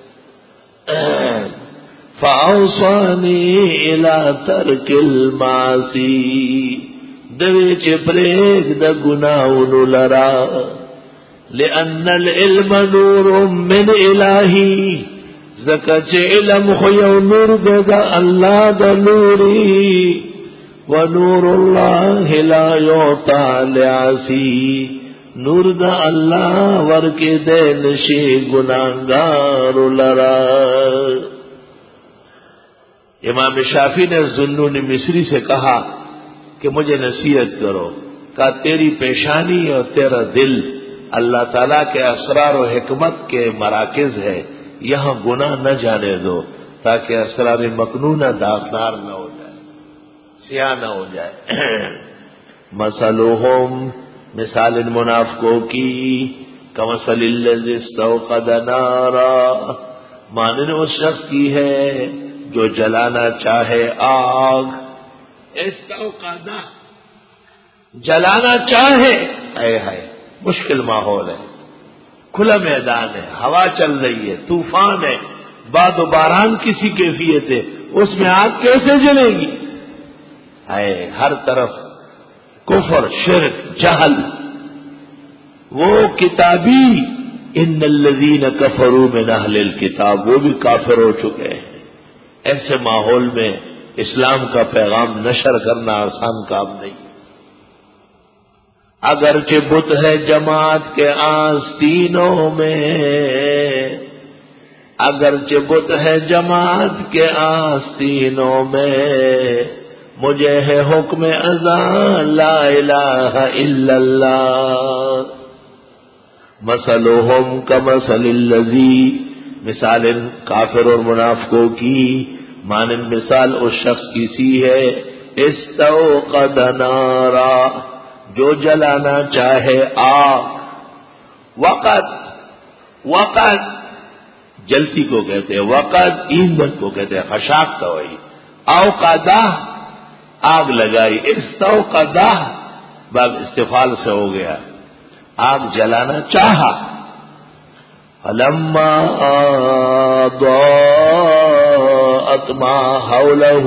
فاوصانی الی ترک المعاصی، دوی چه پریگ دا گناہونو لرا. لأن العلم نور من الہی، زکا چه علم خو یو نور دا اللہ دا نوری. ونور اللہ لا یعطی لعصی نور دا اللہ ورکی دین شی گناہگار لرا. امام شافعی نے ذوالنون مصری سے کہا کہ مجھے نصیحت کرو. کہا تیری پیشانی اور تیرا دل اللہ تعالیٰ کے اسرار و حکمت کے مراکز ہے، یہاں گناہ نہ جانے دو تاکہ اسرار مکنونہ داغدار نہ ہو جائے، سیاہ نہ ہو جائے. مثلہم مثال ان منافقوں کی کمثل الذی استوقد نارا مانند اس شخص کی ہے جو جلانا چاہے آگ. استوقد جلانا چاہے، اے ہائے مشکل ماحول ہے، کھلا میدان ہے، ہوا چل رہی ہے، طوفان ہے، باد و باران کسی کیفیت ہے، اس میں آگ کیسے جلے گی؟ اے ہر طرف کفر، شرک، جہل. وہ کتابی ان الذین کفروا من اہل الکتاب وہ بھی کافر ہو چکے ہیں. ایسے ماحول میں اسلام کا پیغام نشر کرنا آسان کام نہیں. اگرچہ بت ہے جماعت کے آستینوں میں، اگرچہ بت ہے جماعت کے آستینوں میں، مجھے ہے حکم اذان لا الہ الا اللہ. مثلہم کمثل الذی مثال کافر اور منافقوں کی مانند مثال اس شخص کی سی ہے استوقد نارا جو جلانا چاہے آگ. وقت وقت جلتی کو کہتے ہیں، وقت ایندھن کو کہتے ہیں، خشاک کا وہی. اوقدہ آگ لگائی، استوقدہ باب استفال سے ہو گیا، آگ جلانا چاہا. فلما ضاءت ما حولہ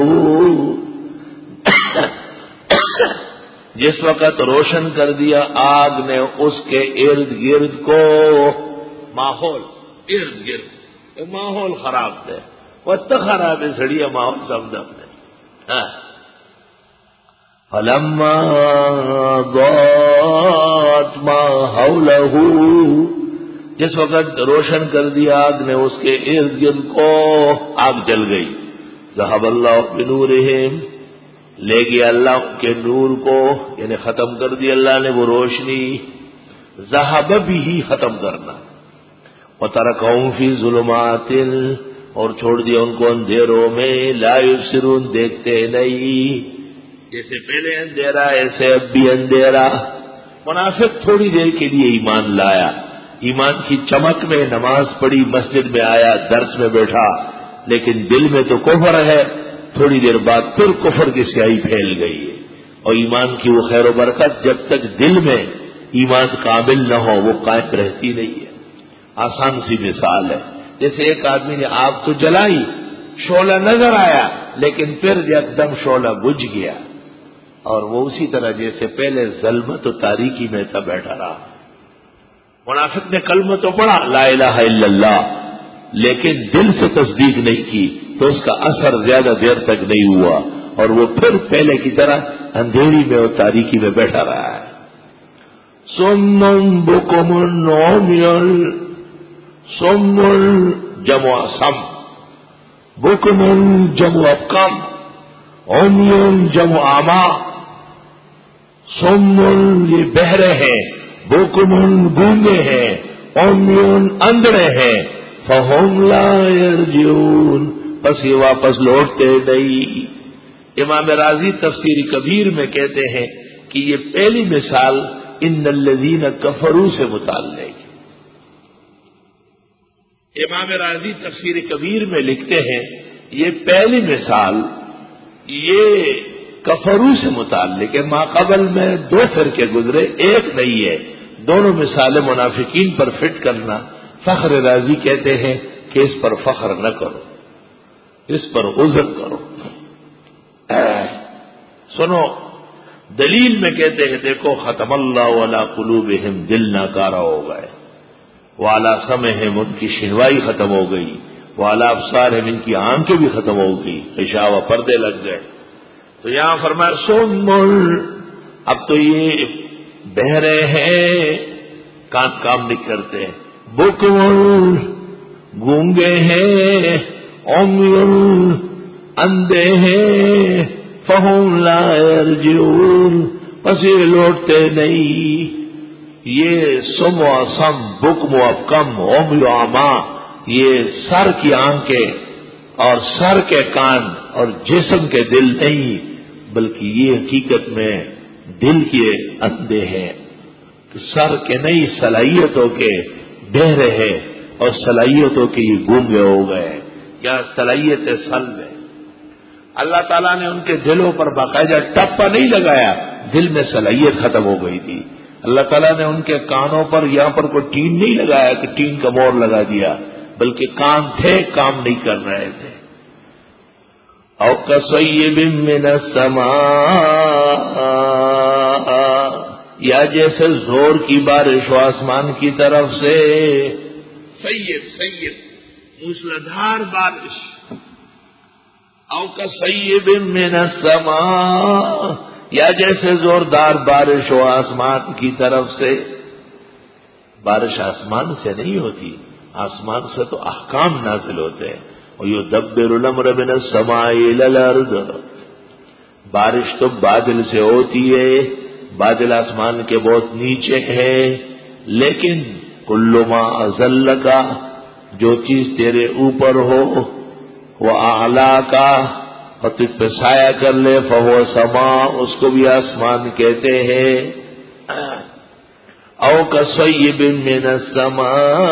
جس وقت روشن کر دیا آگ نے اس کے ارد گرد کو، ماحول ارد گرد ماحول خراب تھے، وقت خراب ہے سڑیا ماحول سمجھا نے. فلما ضاءت ما حولہ جس وقت روشن کر دیا آگ نے اس کے ارد گرد کو، آگ جل گئی. ذهب اللہ بنورہم لے گیا اللہ کے نور کو، یعنی ختم کر دی اللہ نے وہ روشنی. ذهب بھی ختم کرنا. وترکہم فی ظلمات اور چھوڑ دیا ان کو اندھیروں میں، لا یبصرون دیکھتے نہیں. جیسے پہلے اندھیرا ایسے اب بھی اندھیرا. منافق تھوڑی دیر کے لیے ایمان لایا، ایمان کی چمک میں نماز پڑھی، مسجد میں آیا، درس میں بیٹھا، لیکن دل میں تو کفر ہے. تھوڑی دیر بعد پھر کفر کی سیاہی پھیل گئی ہے. اور ایمان کی وہ خیر و برکت جب تک دل میں ایمان کامل نہ ہو وہ قائم رہتی نہیں ہے. آسان سی مثال ہے، جیسے ایک آدمی نے آگ تو جلائی، شعلہ نظر آیا لیکن پھر ایک دم شعلہ بجھ گیا، اور وہ اسی طرح جیسے پہلے ظلمت و تاریکی میں تھا بیٹھا رہا. منافق نے کلمہ تو پڑھا لا الہ الا اللہ، لیکن دل سے تصدیق نہیں کی تو اس کا اثر زیادہ دیر تک نہیں ہوا، اور وہ پھر پہلے کی طرح اندھیری میں اور تاریکی میں بیٹھا رہا ہے. سمن بکم عمي سم جمع سم، بکم جمع کم، عمي جمع اما. سم یہ بہرے ہیں، بکم گونگے ہیں، عمي اندھڑے ہیں. فہم لا یرجعون پس یہ واپس لوٹتے نہیں. امام راضی تفسیر کبیر میں کہتے ہیں کہ یہ پہلی مثال ان الذین کفروا سے متعلق. امام راضی تفسیر کبیر میں لکھتے ہیں یہ پہلی مثال یہ کفروا سے متعلق ہے. ماقبل میں دو فرقے گزرے، ایک نہیں ہے. دونوں مثالیں منافقین پر فٹ کرنا. فخر راضی کہتے ہیں کہ اس پر فخر نہ کرو، اس پر عذر کرو. سنو دلیل میں کہتے ہیں دیکھو ختم اللہ علی قلوبہم دل ناکارہ ہو گئے، وعلی سمعہم ان کی شنوائی ختم ہو گئی، وعلی ابصارہم ان کی آنکھیں بھی ختم ہو گئی، غشاوہ پردے لگ گئے. تو یہاں فرمایا سمل، اب تو یہ بہرے ہیں، کام کام نہیں کرتے، بکمل گونگے ہیں، عمیل اندھے ہیں، فہم لا یرجعون پس یہ لوٹتے نہیں. یہ سم و سم، بکم و کم، عمی و عما، یہ سر کی آنکھیں اور سر کے کان اور جسم کے دل نہیں، بلکہ یہ حقیقت میں دل کے اندھے ہیں. سر کے نہیں صلاحیتوں کے بہرے ہیں اور صلاحیتوں کے یہ گونگے ہو گئے. کیا صلاحیت سلب ہے. اللہ تعالیٰ نے ان کے دلوں پر باقاعدہ ٹپا نہیں لگایا، دل میں صلاحیت ختم ہو گئی تھی. اللہ تعالیٰ نے ان کے کانوں پر یہاں پر کوئی ٹین نہیں لگایا کہ ٹین کا مور لگا دیا، بلکہ کان تھے، کام نہیں کر رہے تھے. او کصیب من السماء، یا جیسے زور کی بارش ہو آسمان کی طرف سے. سیب سیب موسلادھار بارش. او کصیب من السماء، یا جیسے زوردار بارش ہو آسمان کی طرف سے. بارش آسمان سے نہیں ہوتی، آسمان سے تو احکام نازل ہوتے ہیں. وَيُدَبِّرُ الْأَمْرَ مِنَ السَّمَاءِ إِلَى الْأَرْضِ، بارش تو بادل سے ہوتی ہے، بادل آسمان کے بہت نیچے ہیں، لیکن کل ما اذلک، جو چیز تیرے اوپر ہو، وہ اعلیٰ کا اور تجھ پہ سایہ کر لے، فہو سما، اس کو بھی آسمان کہتے ہیں. او کصیب من السماء،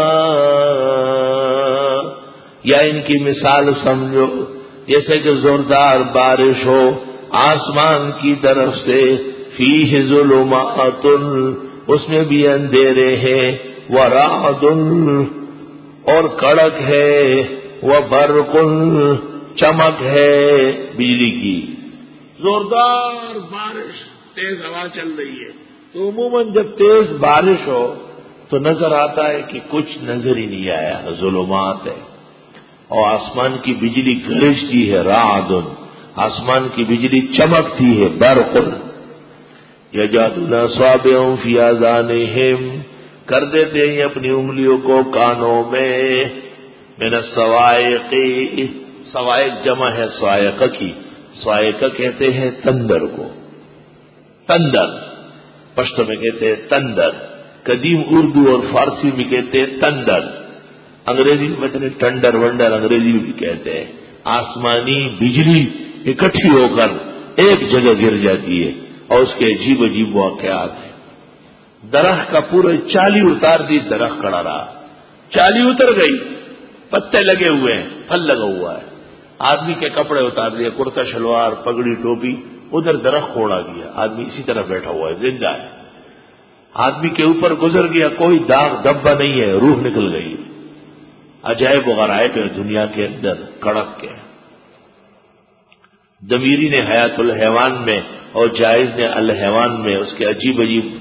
یا ان کی مثال سمجھو جیسے کہ زوردار بارش ہو آسمان کی طرف سے، فیہ ظلمات، اس میں بھی اندھیرے ہیں، ورعد، اور کڑک ہے، وبرق، چمک ہے بجلی کی. زوردار بارش، تیز ہوا چل رہی ہے، تو عموماً جب تیز بارش ہو تو نظر آتا ہے کہ کچھ نظر ہی نہیں آیا، ظلمات ہے. اور آسمان کی بجلی گرجتی ہے، رعد، آسمان کی بجلی چمکتی ہے، برق. یجعلون اصابعهم فی آذانہم، کر دیتے ہیں اپنی انگلیوں کو کانوں میں. من الصواعق، صواعق جمع ہے صاعقہ کی، صاعقہ کہتے ہیں تندر کو. تندر پشتو میں کہتے ہیں تندر، قدیم اردو اور فارسی میں کہتے ہیں تندر، انگریزی میں کہتے ہیں ٹنڈر ونڈر، انگریزی میں بھی کہتے ہیں. آسمانی بجلی اکٹھی ہو کر ایک جگہ گر جاتی ہے اور اس کے عجیب عجیب واقعات ہیں. درخت کا پورا چالی اتار دی، درخت کھڑا رہا، چالی اتر گئی، پتے لگے ہوئے ہیں، پھل لگا ہوا ہے. آدمی کے کپڑے اتار دیے، کرتا شلوار، پگڑی، ٹوپی، ادھر درخت کھوڑا گیا، آدمی اسی طرح بیٹھا ہوا ہے، زندہ ہے. آدمی کے اوپر گزر گیا، کوئی داغ دبا نہیں ہے، روح نکل گئی. عجائب و غرائب ہے دنیا کے اندر کڑک کے. دمیری نے حیات الحیوان میں اور جائز نے الحیوان میں اس کے عجیب عجیب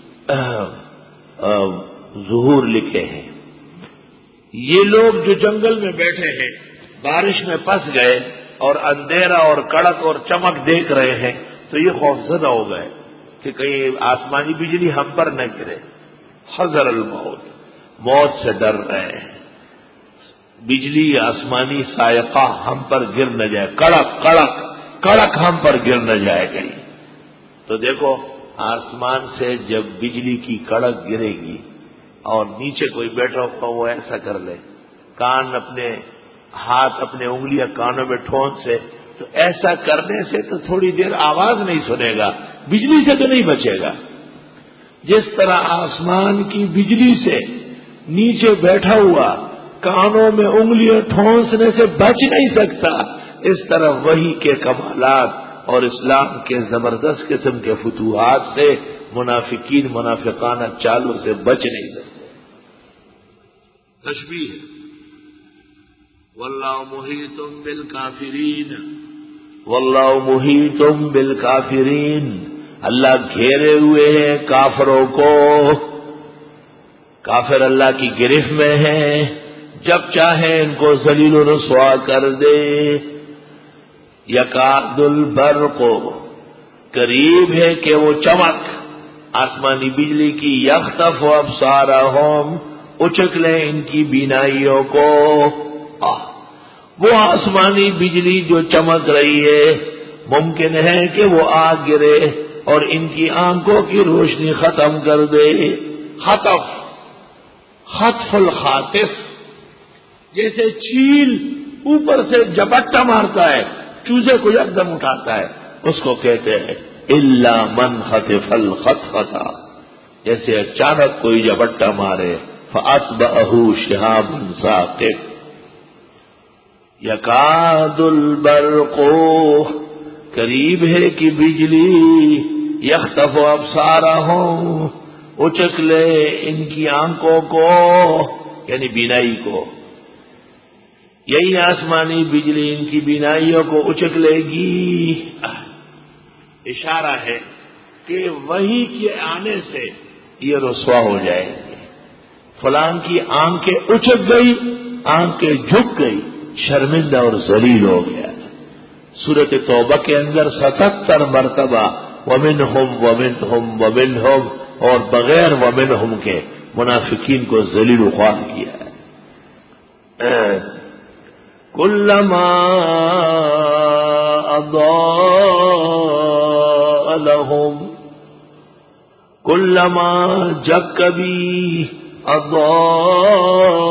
ظہور لکھے ہیں. یہ لوگ جو جنگل میں بیٹھے ہیں، بارش میں پھنس گئے اور اندھیرا اور کڑک اور چمک دیکھ رہے ہیں، تو یہ خوفزدہ ہو گئے کہ کہیں آسمانی بجلی ہم پر نہ گرے. حذر الموت، موت سے ڈر رہے ہیں، بجلی آسمانی صاعقہ ہم پر گر نہ جائے، کڑک کڑک کڑک ہم پر گر نہ جائے گئی. تو دیکھو آسمان سے جب بجلی کی کڑک گرے گی اور نیچے کوئی بیٹھا ہوا وہ ایسا کر لے، کان اپنے ہاتھ اپنے انگلیاں کانوں میں ٹھون سے، تو ایسا کرنے سے تو تھوڑی دیر آواز نہیں سنے گا، بجلی سے تو نہیں بچے گا. جس طرح آسمان کی بجلی سے نیچے بیٹھا ہوا کانوں میں انگلیاں ٹھونسنے سے بچ نہیں سکتا، اس طرح وحی کے کمالات اور اسلام کے زبردست قسم کے فتوحات سے منافقین منافقانہ چالوں سے بچ نہیں سکتے. تشبیہ ہے. واللہ محیط بالکافرین، واللہ محیط بالکافرین، اللہ گھیرے ہوئے ہیں کافروں کو. کافر اللہ کی گرفت میں ہیں، جب چاہیں ان کو ذلیل و رسوا کر دے. یکاد البرق، قریب ہے کہ وہ چمک آسمانی بجلی کی، یخطف ابصارہم، اچک لے ان کی بینائیوں کو. آہ وہ آسمانی بجلی جو چمک رہی ہے ممکن ہے کہ وہ آ گرے اور ان کی آنکھوں کی روشنی ختم کر دے. خطف، خطف الخاطف، جیسے چیل اوپر سے جبٹا مارتا ہے، چوزے کو یکدم اٹھاتا ہے، اس کو کہتے ہیں الا من خطف الخطفۃ، جیسے اچانک کوئی جبٹا مارے. فاتبعہ شہاب ثاقب. یکاد البرق، قریب ہے کہ بجلی، یخطف ابصارہم، اچک لے ان کی آنکھوں کو، یعنی بینائی کو. یہی آسمانی بجلی ان کی بینائیوں کو اچک لے گی. اشارہ ہے کہ وحی کے آنے سے یہ رسوا ہو جائیں گے. فلان کی آنکھیں اچک گئی، آنکھیں جھک گئی، شرمندہ اور ذلیل ہو گیا. سورۃ توبہ کے اندر ستتر مرتبہ ومنہم ومنہم ومنہم اور بغیر ومنہم کے منافقین کو ذلیل و خوار کیا ہے. کلما اضاء لهم، کلما جب کبھی اضاء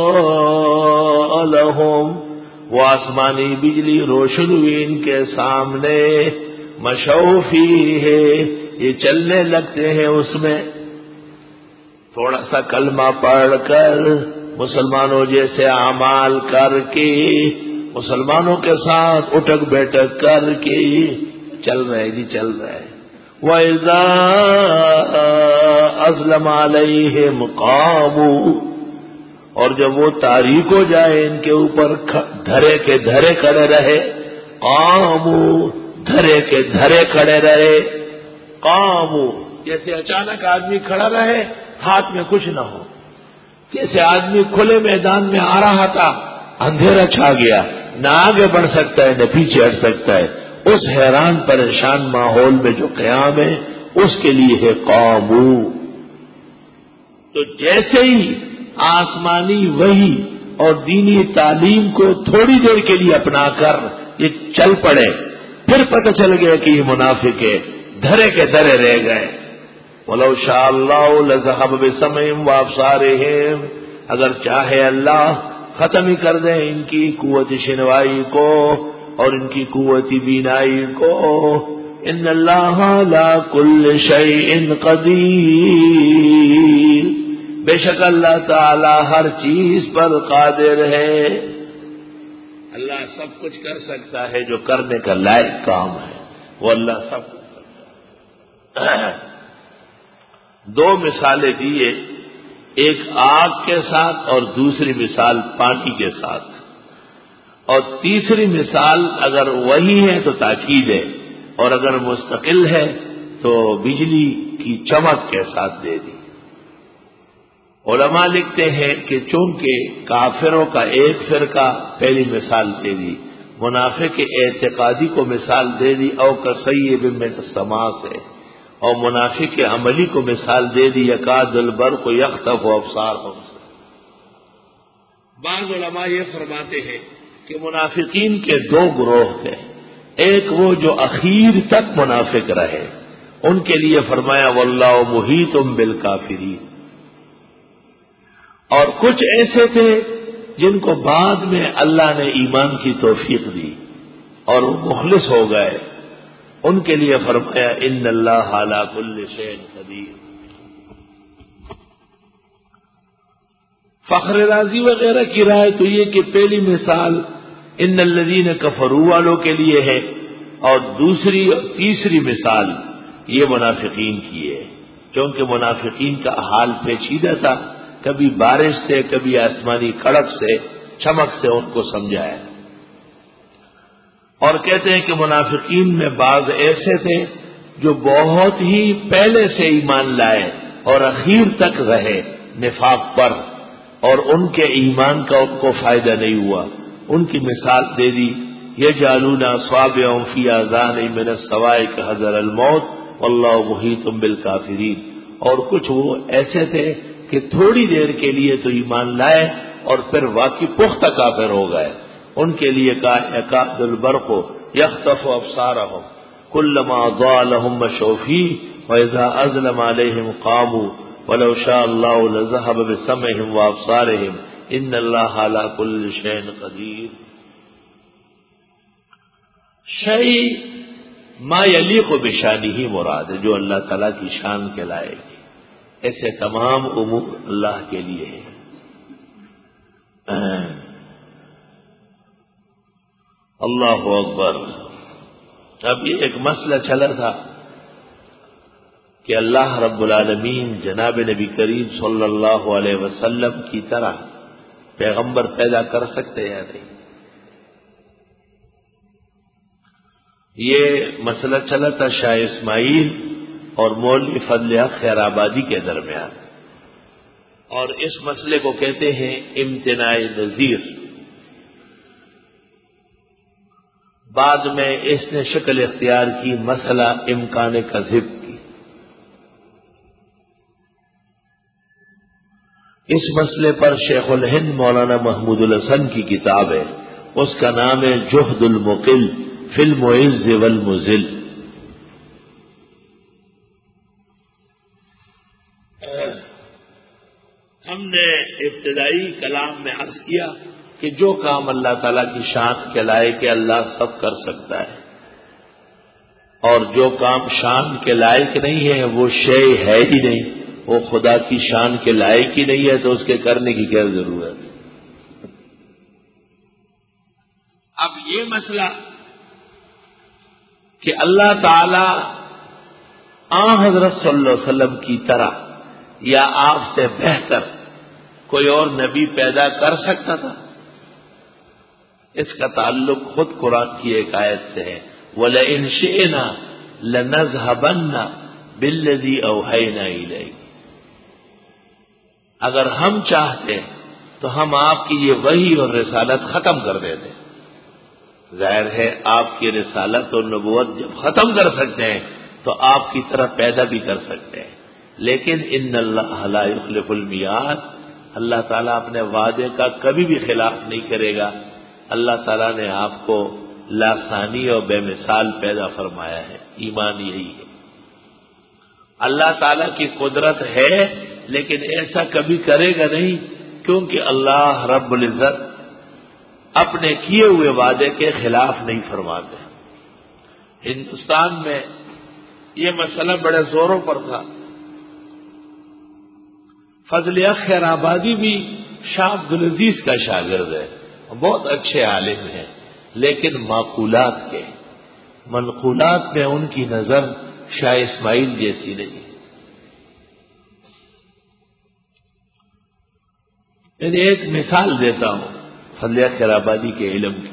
لهم، وہ آسمانی بجلی روشن ہوئی ان کے سامنے، مشوا فیہ، یہ چلنے لگتے ہیں اس میں. تھوڑا سا کلمہ پڑھ کر، مسلمانوں جیسے اعمال کر کے، مسلمانوں کے ساتھ اٹھک بیٹھک کر کے چل رہے جی چل رہے. وَإِذَا أَظْلَمَ عَلَيْهِمْ قَامُوا، اور جب وہ تاریک ہو جائے ان کے اوپر، دھرے کے دھرے کھڑے رہے. قاموا، دھرے کے دھرے کھڑے رہے. قاموا، جیسے اچانک آدمی کھڑا رہے، ہاتھ میں کچھ نہ ہو. جیسے آدمی کھلے میدان میں آ رہا تھا، اندھیرا چھا گیا، نہ آگے بڑھ سکتا ہے نہ پیچھے ہٹ سکتا ہے. اس حیران پریشان ماحول میں جو قیام ہے اس کے لیے ہے قاموا. تو جیسے ہی آسمانی وحی اور دینی تعلیم کو تھوڑی دیر کے لیے اپنا کر یہ چل پڑے، پھر پتہ چل گیا کہ یہ منافق ہے، دھرے کے دھرے رہ گئے. وَلَوْ شَاءَ اللَّهُ لَذَهَبَ بِسَمْعِهِمْ وَأَبْصَارِهِمْ، اگر چاہے اللہ ختم ہی کر دیں ان کی قوت شنوائی کو اور ان کی قوت بینائی کو. ان اللہ علی کل شیء قدیر، بے شک اللہ تعالی ہر چیز پر قادر ہے. اللہ سب کچھ کر سکتا ہے، جو کرنے کا لائق کام ہے وہ اللہ سب کچھ کرتا ہے. دو مثالیں دیے، ایک آگ کے ساتھ اور دوسری مثال پانی کے ساتھ. اور تیسری مثال اگر وہی ہے تو تاکید ہے، اور اگر مستقل ہے تو بجلی کی چمک کے ساتھ دے دی. علماء لکھتے ہیں کہ چونکہ کافروں کا ایک فرقہ پہلی مثال دے دی، منافق اعتقادی کو مثال دے دی او کصیب من السماء سے، اور منافق عملی کو مثال دے دی یکاد البرق یخطف ابصارہم سے. بعض علماء یہ فرماتے ہیں کہ منافقین کے دو گروہ تھے. ایک وہ جو اخیر تک منافق رہے، ان کے لیے فرمایا واللہ محیط بالکافرین. اور کچھ ایسے تھے جن کو بعد میں اللہ نے ایمان کی توفیق دی اور وہ مخلص ہو گئے، ان کے لیے فرمایا ان اللہ علی کل شیء قدیر. فخر رازی وغیرہ کی رائے تو یہ کہ پہلی مثال ان الذین کفروا والوں کے لیے ہے، اور دوسری اور تیسری مثال یہ منافقین کی ہے، کیونکہ منافقین کا حال پیچیدہ تھا، کبھی بارش سے کبھی آسمانی کڑک سے چمک سے ان کو سمجھایا. اور کہتے ہیں کہ منافقین میں بعض ایسے تھے جو بہت ہی پہلے سے ایمان لائے اور اخیر تک رہے نفاق پر، اور ان کے ایمان کا ان کو فائدہ نہیں ہوا. ان کی مثال دے دی یجعلون اصابعهم فی آذانہم من الصواعق حذر الموت واللہ محیط بالکافرین، اور کچھ وہ ایسے تھے کہ تھوڑی دیر کے لیے تو ایمان لائے اور پھر واقعی پختہ کافر ہو گئے. ان کے لیے کہا یکاد البرق یخطف ابصارهم كلما ضاء لهم مشوا فيه واذا اظلم عليهم قاموا ولو شاء الله لذهب بسمعهم وابصارهم ان الله على كل شيء قدير. شيء ما يليق بشانه مراد ہے، جو اللہ تعالیٰ کی شان کے لائق ہے. ایسے تمام امور اللہ کے لیے ہے. اللہ اکبر. اب یہ ایک مسئلہ چلا تھا کہ اللہ رب العالمین جناب نبی کریم صلی اللہ علیہ وسلم کی طرح پیغمبر پیدا کر سکتے یا نہیں. یہ مسئلہ چلا تھا شاہ اسماعیل اور مولوی فضل حق خیر آبادی کے درمیان، اور اس مسئلے کو کہتے ہیں امتناع نظیر. بعد میں اس نے شکل اختیار کی مسئلہ امکان کذب کی. اس مسئلے پر شیخ الہند مولانا محمود الحسن کی کتاب ہے، اس کا نام ہے جہد المقل فی المعز والمذل. ہم نے ابتدائی کلام میں عرض کیا کہ جو کام اللہ تعالیٰ کی شان کے لائق ہے اللہ سب کر سکتا ہے، اور جو کام شان کے لائق نہیں ہے وہ شے ہے ہی نہیں، وہ خدا کی شان کے لائق ہی نہیں ہے، تو اس کے کرنے کی کیا ضرورت ہے. اب یہ مسئلہ کہ اللہ تعالی آن حضرت صلی اللہ علیہ وسلم کی طرح یا آپ سے بہتر کوئی اور نبی پیدا کر سکتا تھا، اس کا تعلق خود قرآن کی ایک آیت سے ہے، وَلَئِنْ شِئْنَا لَنَذْهَبَنَّ بِالَّذِي أَوْحَيْنَا إِلَيْكَ. اگر ہم چاہتے تو ہم آپ کی یہ وحی اور رسالت ختم کر دیتے. ظاہر ہے آپ کی رسالت اور نبوت جب ختم کر سکتے ہیں تو آپ کی طرح پیدا بھی کر سکتے ہیں، لیکن ان اللہ لا یخلف المیعاد، اللہ تعالیٰ اپنے وعدے کا کبھی بھی خلاف نہیں کرے گا. اللہ تعالیٰ نے آپ کو لاسانی اور بے مثال پیدا فرمایا ہے. ایمان یہی ہے. اللہ تعالیٰ کی قدرت ہے لیکن ایسا کبھی کرے گا نہیں، کیونکہ اللہ رب العزت اپنے کیے ہوئے وعدے کے خلاف نہیں فرماتے. ہندوستان میں یہ مسئلہ بڑے زوروں پر تھا. فضل حق خیر آبادی بھی شاہ عبدالعزیز کا شاگرد ہے، بہت اچھے عالم ہیں، لیکن معقولات کے منقولات میں ان کی نظر شاہ اسماعیل جیسی نہیں. میں ایک مثال دیتا ہوں فضل حق خیر آبادی کے علم کی.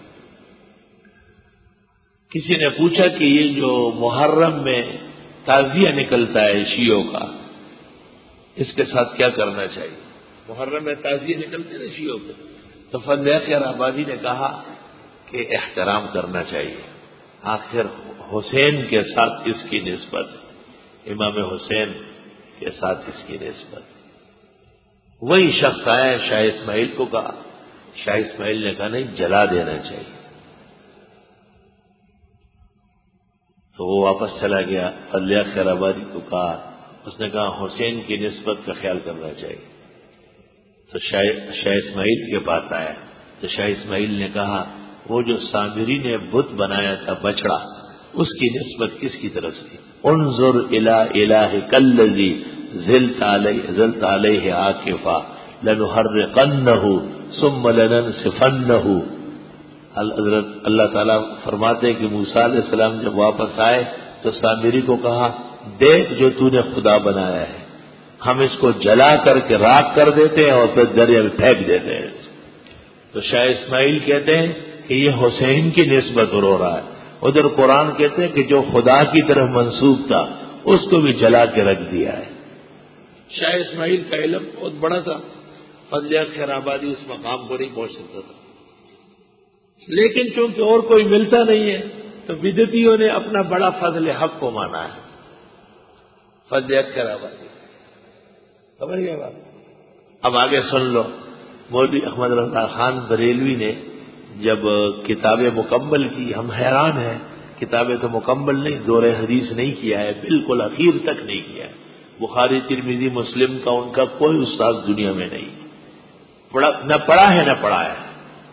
کسی نے پوچھا کہ یہ جو محرم میں تعزیہ نکلتا ہے شیعوں کا، اس کے ساتھ کیا کرنا چاہیے؟ محرم میں تعزیہ نکلتے نا شیعوں کے، تو فضل حق خیر آبادی نے کہا کہ احترام کرنا چاہیے. آخر حسین کے ساتھ اس کی نسبت، امام حسین کے ساتھ اس کی نسبت. وہی شخص آئے شاہ اسماعیل کو کہا، شاہ اسماعیل نے کہا نہیں، جلا دینا چاہیے. تو وہ واپس چلا گیا. فضل حق خیر آبادی کو کہا، اس نے کہا حسین کی نسبت کا خیال کرنا چاہیے. تو شاہ اسماعیل کے پاس آیا تو شاہ اسماعیل نے کہا وہ جو سامری نے بت بنایا تھا بچڑا، اس کی نسبت کس کی طرف سے؟ انظر الی الہک الذی ظلت علیہ ظلت علیہ عاکفا لنحرقنہ ثم لننسفنہ. حضرت اللہ تعالیٰ فرماتے کہ موسیٰ علیہ السلام جب واپس آئے تو سامری کو کہا دیکھ جو تو نے خدا بنایا ہے، ہم اس کو جلا کر کے راکھ کر دیتے ہیں اور پھر دریا میں پھینک دیتے ہیں. تو شاہ اسماعیل کہتے ہیں کہ یہ حسین کی نسبت رو رہا ہے. ادھر قرآن کہتے ہیں کہ جو خدا کی طرف منسوب تھا اس کو بھی جلا کے رکھ دیا ہے. شاہ اسماعیل کا علم بہت بڑا تھا، فضل حق خیر آبادی اس مقام کو نہیں پہنچ سکتا تھا. لیکن چونکہ اور کوئی ملتا نہیں ہے تو بدعتیوں نے اپنا بڑا فضل حق کو مانا ہے. فضل حق شرابادی خبر کیا بات. اب آگے سن لو. مولوی احمد رضا خان بریلوی نے جب کتابیں مکمل کی، ہم حیران ہیں، کتابیں تو مکمل نہیں، دور حدیث نہیں کیا ہے، بالکل اخیر تک نہیں کیا ہے. بخاری ترمذی مسلم کا ان کا کوئی استاد دنیا میں نہیں پڑھا، نہ پڑھا ہے نہ پڑھا ہے.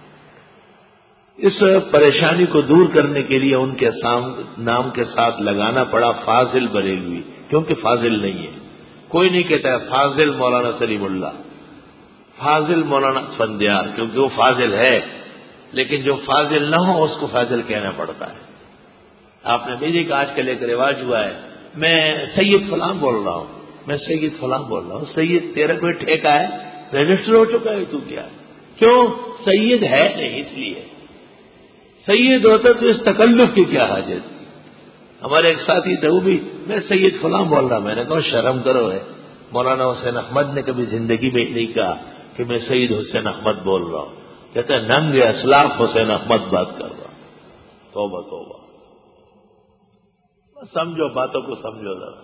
اس پریشانی کو دور کرنے کے لیے ان کے نام کے ساتھ لگانا پڑا فاضل بریلوی، کیونکہ فاضل نہیں ہے. کوئی نہیں کہتا ہے فاضل مولانا سلیم اللہ، فاضل مولانا اسفندیار، کیونکہ وہ فاضل ہے، لیکن جو فاضل نہ ہو اس کو فاضل کہنا پڑتا ہے. آپ نے دیکھا کہ آج کل ایک رواج ہوا ہے، میں سید فلاں بول رہا ہوں، میں سید فلاں بول رہا ہوں. سید تیرا کوئی ٹھیکہ ہے؟ رجسٹر ہو چکا ہے تو کیا؟ کیوں؟ سید ہے نہیں، اس لیے. سید ہوتا تو اس تکلف کی کیا حاجت؟ ہمارے ایک ساتھی تھے، وہ بھی میں سید فلاں بول رہا. میں نے کہا شرم کرو ہے. مولانا حسین احمد نے کبھی زندگی میں نہیں کہا کہ میں سید حسین احمد بول رہا ہوں. کہتے ہیں ننگ اسلاف حسین احمد بات کر رہا. توبہ توبہ. سمجھو باتوں کو، سمجھو ذرا.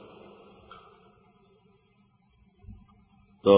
تو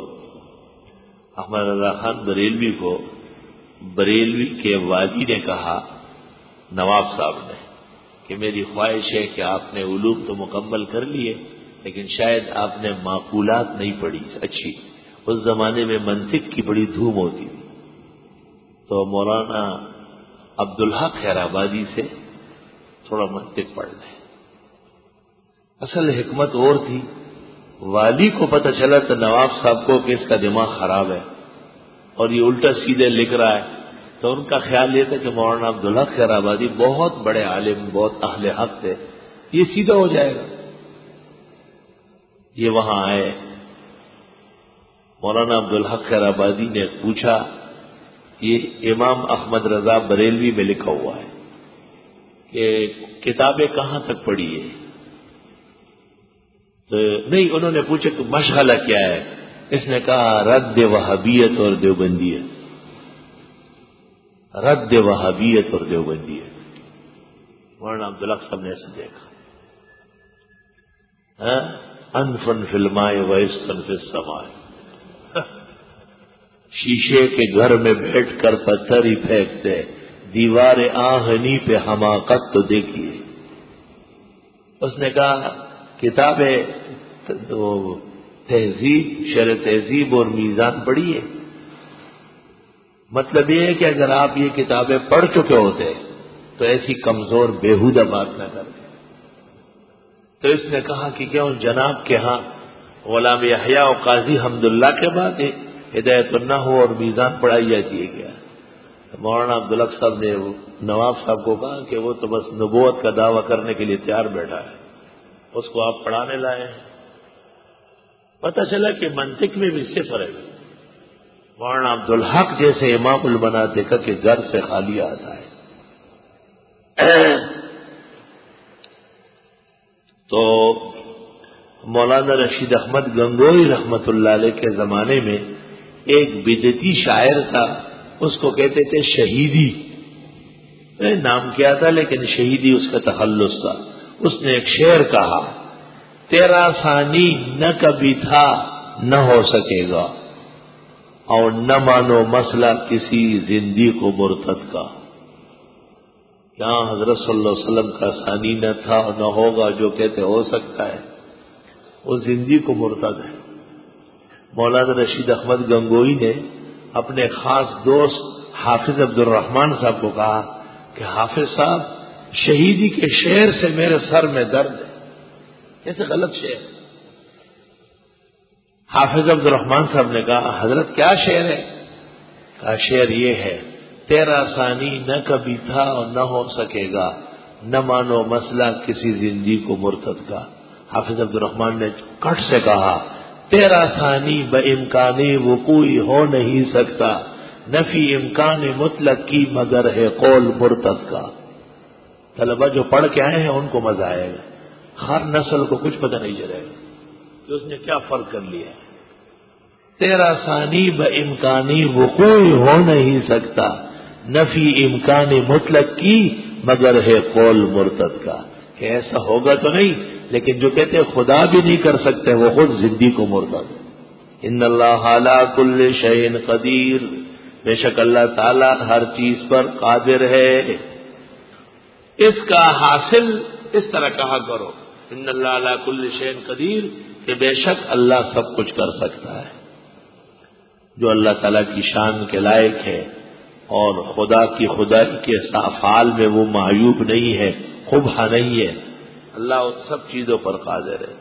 احمد رضا خان بریلوی کو بریلوی کے والی نے کہا، نواب صاحب نے، کہ میری خواہش ہے کہ آپ نے علوم تو مکمل کر لیے لیکن شاید آپ نے معقولات نہیں پڑھی اچھی. اس زمانے میں منطق کی بڑی دھوم ہوتی تھی، تو مولانا عبدالحق خیرآبادی سے تھوڑا منطق پڑھ لیں. اصل حکمت اور تھی. والی کو پتہ چلا تو نواب صاحب کو کہ اس کا دماغ خراب ہے اور یہ الٹا سیدھے لکھ رہا ہے، تو ان کا خیال یہ تھا کہ مولانا عبدالحق خیرآبادی بہت بڑے عالم، بہت اہل حق تھے، یہ سیدھا ہو جائے گا. یہ وہاں آئے. مولانا عبدالحق خیرآبادی نے پوچھا، یہ امام احمد رضا بریلوی میں لکھا ہوا ہے کہ کتابیں کہاں تک پڑھی ہے؟ تو نہیں، انہوں نے پوچھا کہ مشغلہ کیا ہے؟ اس نے کہا رد وہابیت اور دیوبندیت. رد وہابیت اور دیوبندیت. مولانا عبدالحق صاحب نے ایسے دیکھا، انفن فلمائے ویستن فی السمائے. شیشے کے گھر میں بیٹھ کر پتھر ہی پھینکتے، دیوار آہنی پہ حماقت تو دیکھیے. اس نے کہا کتابیں تہذیب، شرح تہذیب اور میزان پڑھی ہے. مطلب یہ ہے کہ اگر آپ یہ کتابیں پڑھ چکے ہوتے تو ایسی کمزور بےہودہ بات نہ کرتے. تو اس نے کہا کہ کیوں جناب کے ہاں غلام یحییٰ و قاضی حمداللہ کے بعد ہدایت النحو اور میزان پڑھائی جاتی ہے کیا؟ مولانا عبدالحق صاحب نے نواب صاحب کو کہا کہ وہ تو بس نبوت کا دعویٰ کرنے کے لیے تیار بیٹھا ہے، اس کو آپ پڑھانے لائے ہیں. پتہ چلا کہ منطق میں بھی صفر ہے. مولانا عبدالحق جیسے امام البنا دیکھا کہ گھر سے خالی آتا ہے. تو مولانا رشید احمد گنگوئی رحمت اللہ علیہ کے زمانے میں ایک بدعتی شاعر تھا، اس کو کہتے تھے شہیدی. نام کیا تھا لیکن شہیدی اس کا تخلص تھا. اس نے ایک شعر کہا، تیرا ثانی نہ کبھی تھا نہ ہو سکے گا، اور نہ مانو مسئلہ کسی زندگی کو مرتد کا. یہاں حضرت صلی اللہ علیہ وسلم کا ثانی نہ تھا اور نہ ہوگا، جو کہتے ہو سکتا ہے وہ زندگی کو مرتد ہے. مولانا رشید احمد گنگوئی نے اپنے خاص دوست حافظ عبد الرحمان صاحب کو کہا کہ حافظ صاحب، شہیدی کے شعر سے میرے سر میں درد ہے. کیسے غلط شعر. حافظ عبد الرحمان صاحب نے کہا حضرت کیا شعر ہے؟ کہا شعر یہ ہے، تیرا ثانی نہ کبھی تھا اور نہ ہو سکے گا، نہ مانو مسئلہ کسی زندگی کو مرتد کا. حافظ عبد الرحمان نے کٹ سے کہا، تیرا ثانی بامکانی وقوعی ہو نہیں سکتا، نفی امکان مطلق کی مگر ہے قول مرتد کا. طلبہ جو پڑھ کے آئے ہیں ان کو مزہ آئے گا، ہر نسل کو کچھ پتہ نہیں چلے گا کہ اس نے کیا فرق کر لیا ہے. تیرا ثانی بامکانی وقوع ہو نہیں سکتا، نفی امکان مطلق کی مگر ہے قول مرتد کا، کہ ایسا ہوگا تو نہیں، لیکن جو کہتے خدا بھی نہیں کر سکتے وہ خود ضدی کو مرتد۔ ان اللہ علی کل شیء قدیر، بے شک اللہ تعالی ہر چیز پر قادر ہے۔ اس کا حاصل اس طرح کہا کرو، ان اللہ علی کل شیء قدیر، کہ بے شک اللہ سب کچھ کر سکتا ہے۔ جو اللہ تعالی کی شان کے لائق ہے اور خدا کی خدائی کے افعال میں وہ معیوب نہیں ہے، قبح نہیں ہے، اللہ ان سب چیزوں پر قادر ہے۔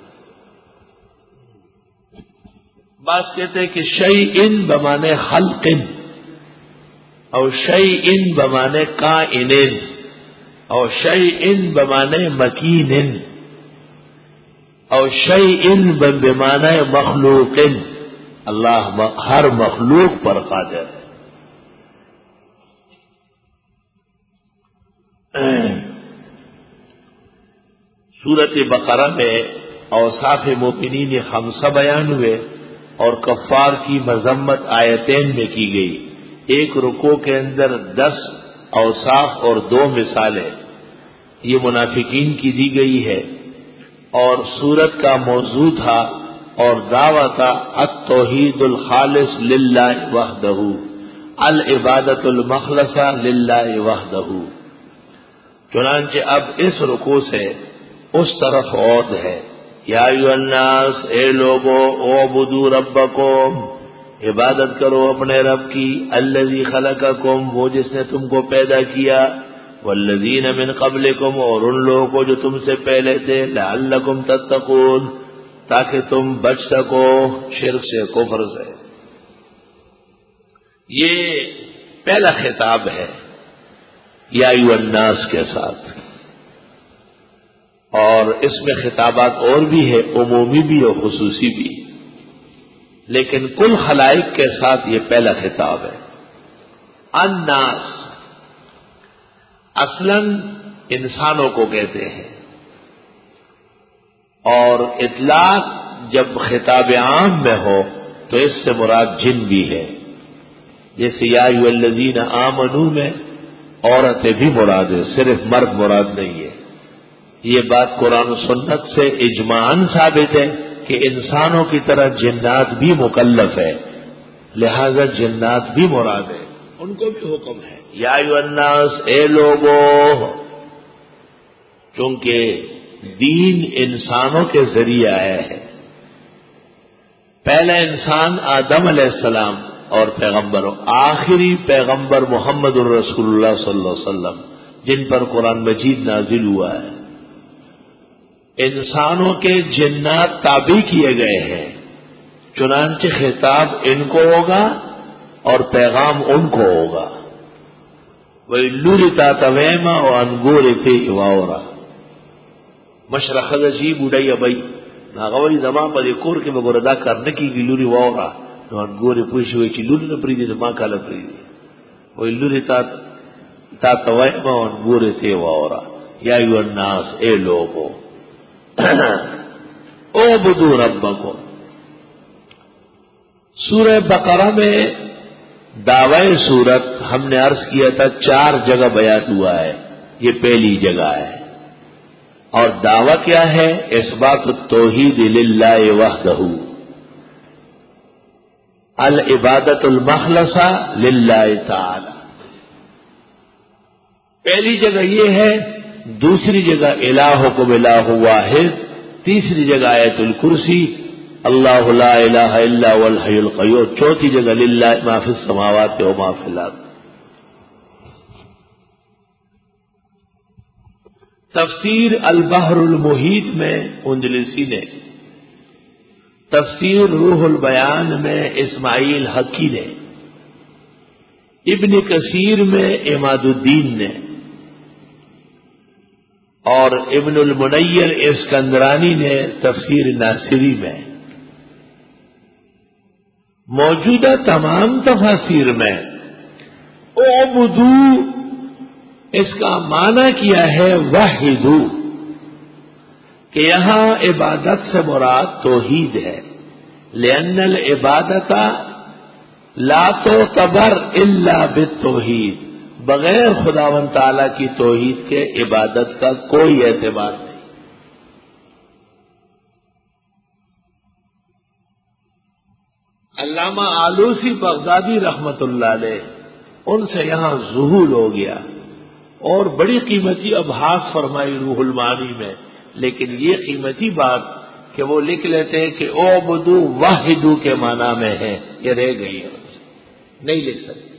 بعض کہتے ہیں کہ شیئن بمانے خلق اور شیئن بمانے کائن اور شیئن بمانے مکین اور شیئن بمانے مخلوق، اللہ ہر مخلوق پر قادر ہے۔ سورۃ بقرہ میں اوصاف مومنین خمسہ بیان ہوئے اور کفار کی مذمت آیتین میں کی گئی۔ ایک رکوع کے اندر دس اوصاف اور دو مثالیں یہ منافقین کی دی گئی ہے، اور سورت کا موضوع تھا اور دعویٰ تھا التوحید الخالص للہ وحدہ، العبادت المخلصہ للہ وحدہ۔ چنانچہ اب اس رکوع سے اس طرف عود ہے، یا ایھا الناس، اے لوگو، اعبدوا ربکم، عبادت کرو اپنے رب کی، الذی خلقکم، وہ جس نے تم کو پیدا کیا، والذین من قبلکم، اور ان لوگوں کو جو تم سے پہلے تھے، لعلکم تتقون، تاکہ تم بچ سکو شرک سے، کفر سے۔ یہ پہلا خطاب ہے یا ایھا الناس کے ساتھ، اور اس میں خطابات اور بھی ہے، عمومی بھی اور خصوصی بھی، لیکن کل خلائق کے ساتھ یہ پہلا خطاب ہے۔ الناس اصلاً انسانوں کو کہتے ہیں، اور اطلاق جب خطاب عام میں ہو تو اس سے مراد جن بھی ہے، جیسے یا ایھا الذین آمنوا میں عورتیں بھی مراد ہے، صرف مرد مراد نہیں ہے۔ یہ بات قرآن و سنت سے اجماعاً ثابت ہے کہ انسانوں کی طرح جنات بھی مکلف ہے، لہذا جنات بھی مراد ہے، ان کو بھی حکم ہے یا ایھا الناس، اے لوگو، چونکہ دین انسانوں کے ذریعے آیا ہے۔ پہلا انسان آدم علیہ السلام اور پیغمبر، آخری پیغمبر محمد الرسول اللہ صلی اللہ علیہ وسلم، جن پر قرآن مجید نازل ہوا ہے۔ انسانوں کے جنات تابع کیے گئے ہیں، چنانچہ خطاب ان کو ہوگا اور پیغام ان کو ہوگا۔ وَإِلُّرِتَا تَوَيْمَا وَأَنْگُورِتِ وَاورا، مشرق عجیب اڑائی ابئی ناغوری زمان پر کور کے بگور ادا کرنے کی گلوری واورا نو انگوری پوشی ہوئی چی لوری نپریدی نما کالا پریدی وَإِلُّرِتَا تا تَوَيْمَا وَأَنْگُورِتِ وَاورا، یا ایھا الناس، اے لوگو، اعبدوا ربکم۔ سورہ بقرہ میں دعوی سورت ہم نے عرض کیا تھا چار جگہ بیان ہوا ہے، یہ پہلی جگہ ہے، اور دعویٰ کیا ہے؟ اثبات التوحید للہ وحدہ، العبادت المخلصہ للہ تعالی۔ پہلی جگہ یہ ہے، دوسری جگہ الہکم الہ واحد، تیسری جگہ آیت الکرسی، اللہ لا الہ الا هو الحی القیوم، چوتھی جگہ للہ ما فی السماوات و ما فی الارض۔ تفسیر البحر المحیط میں اندلسی نے، تفسیر روح البیان میں اسماعیل حقی نے، ابن کثیر میں عماد الدین نے، اور ابن المنیر اسکندرانی نے تفسیر ناصری میں۔ موجودہ تمام تفاسیر میں اعبدو اس کا معنی کیا ہے وحدو، کہ یہاں عبادت سے مراد توحید ہے، لأن العبادت لا تعتبر الا بالتوحید، بغیر خداوند تعالی کی توحید کے عبادت کا کوئی اعتبار نہیں۔ علامہ آلوسی بغدادی رحمت اللہ علیہ، ان سے یہاں ذہول ہو گیا اور بڑی قیمتی ابحاث فرمائی روح المعانی میں، لیکن یہ قیمتی بات کہ وہ لکھ لیتے ہیں کہ اعبدوا واحدو کے معنی میں ہے، یہ رہ گئی ہے، نہیں لکھ سکتے۔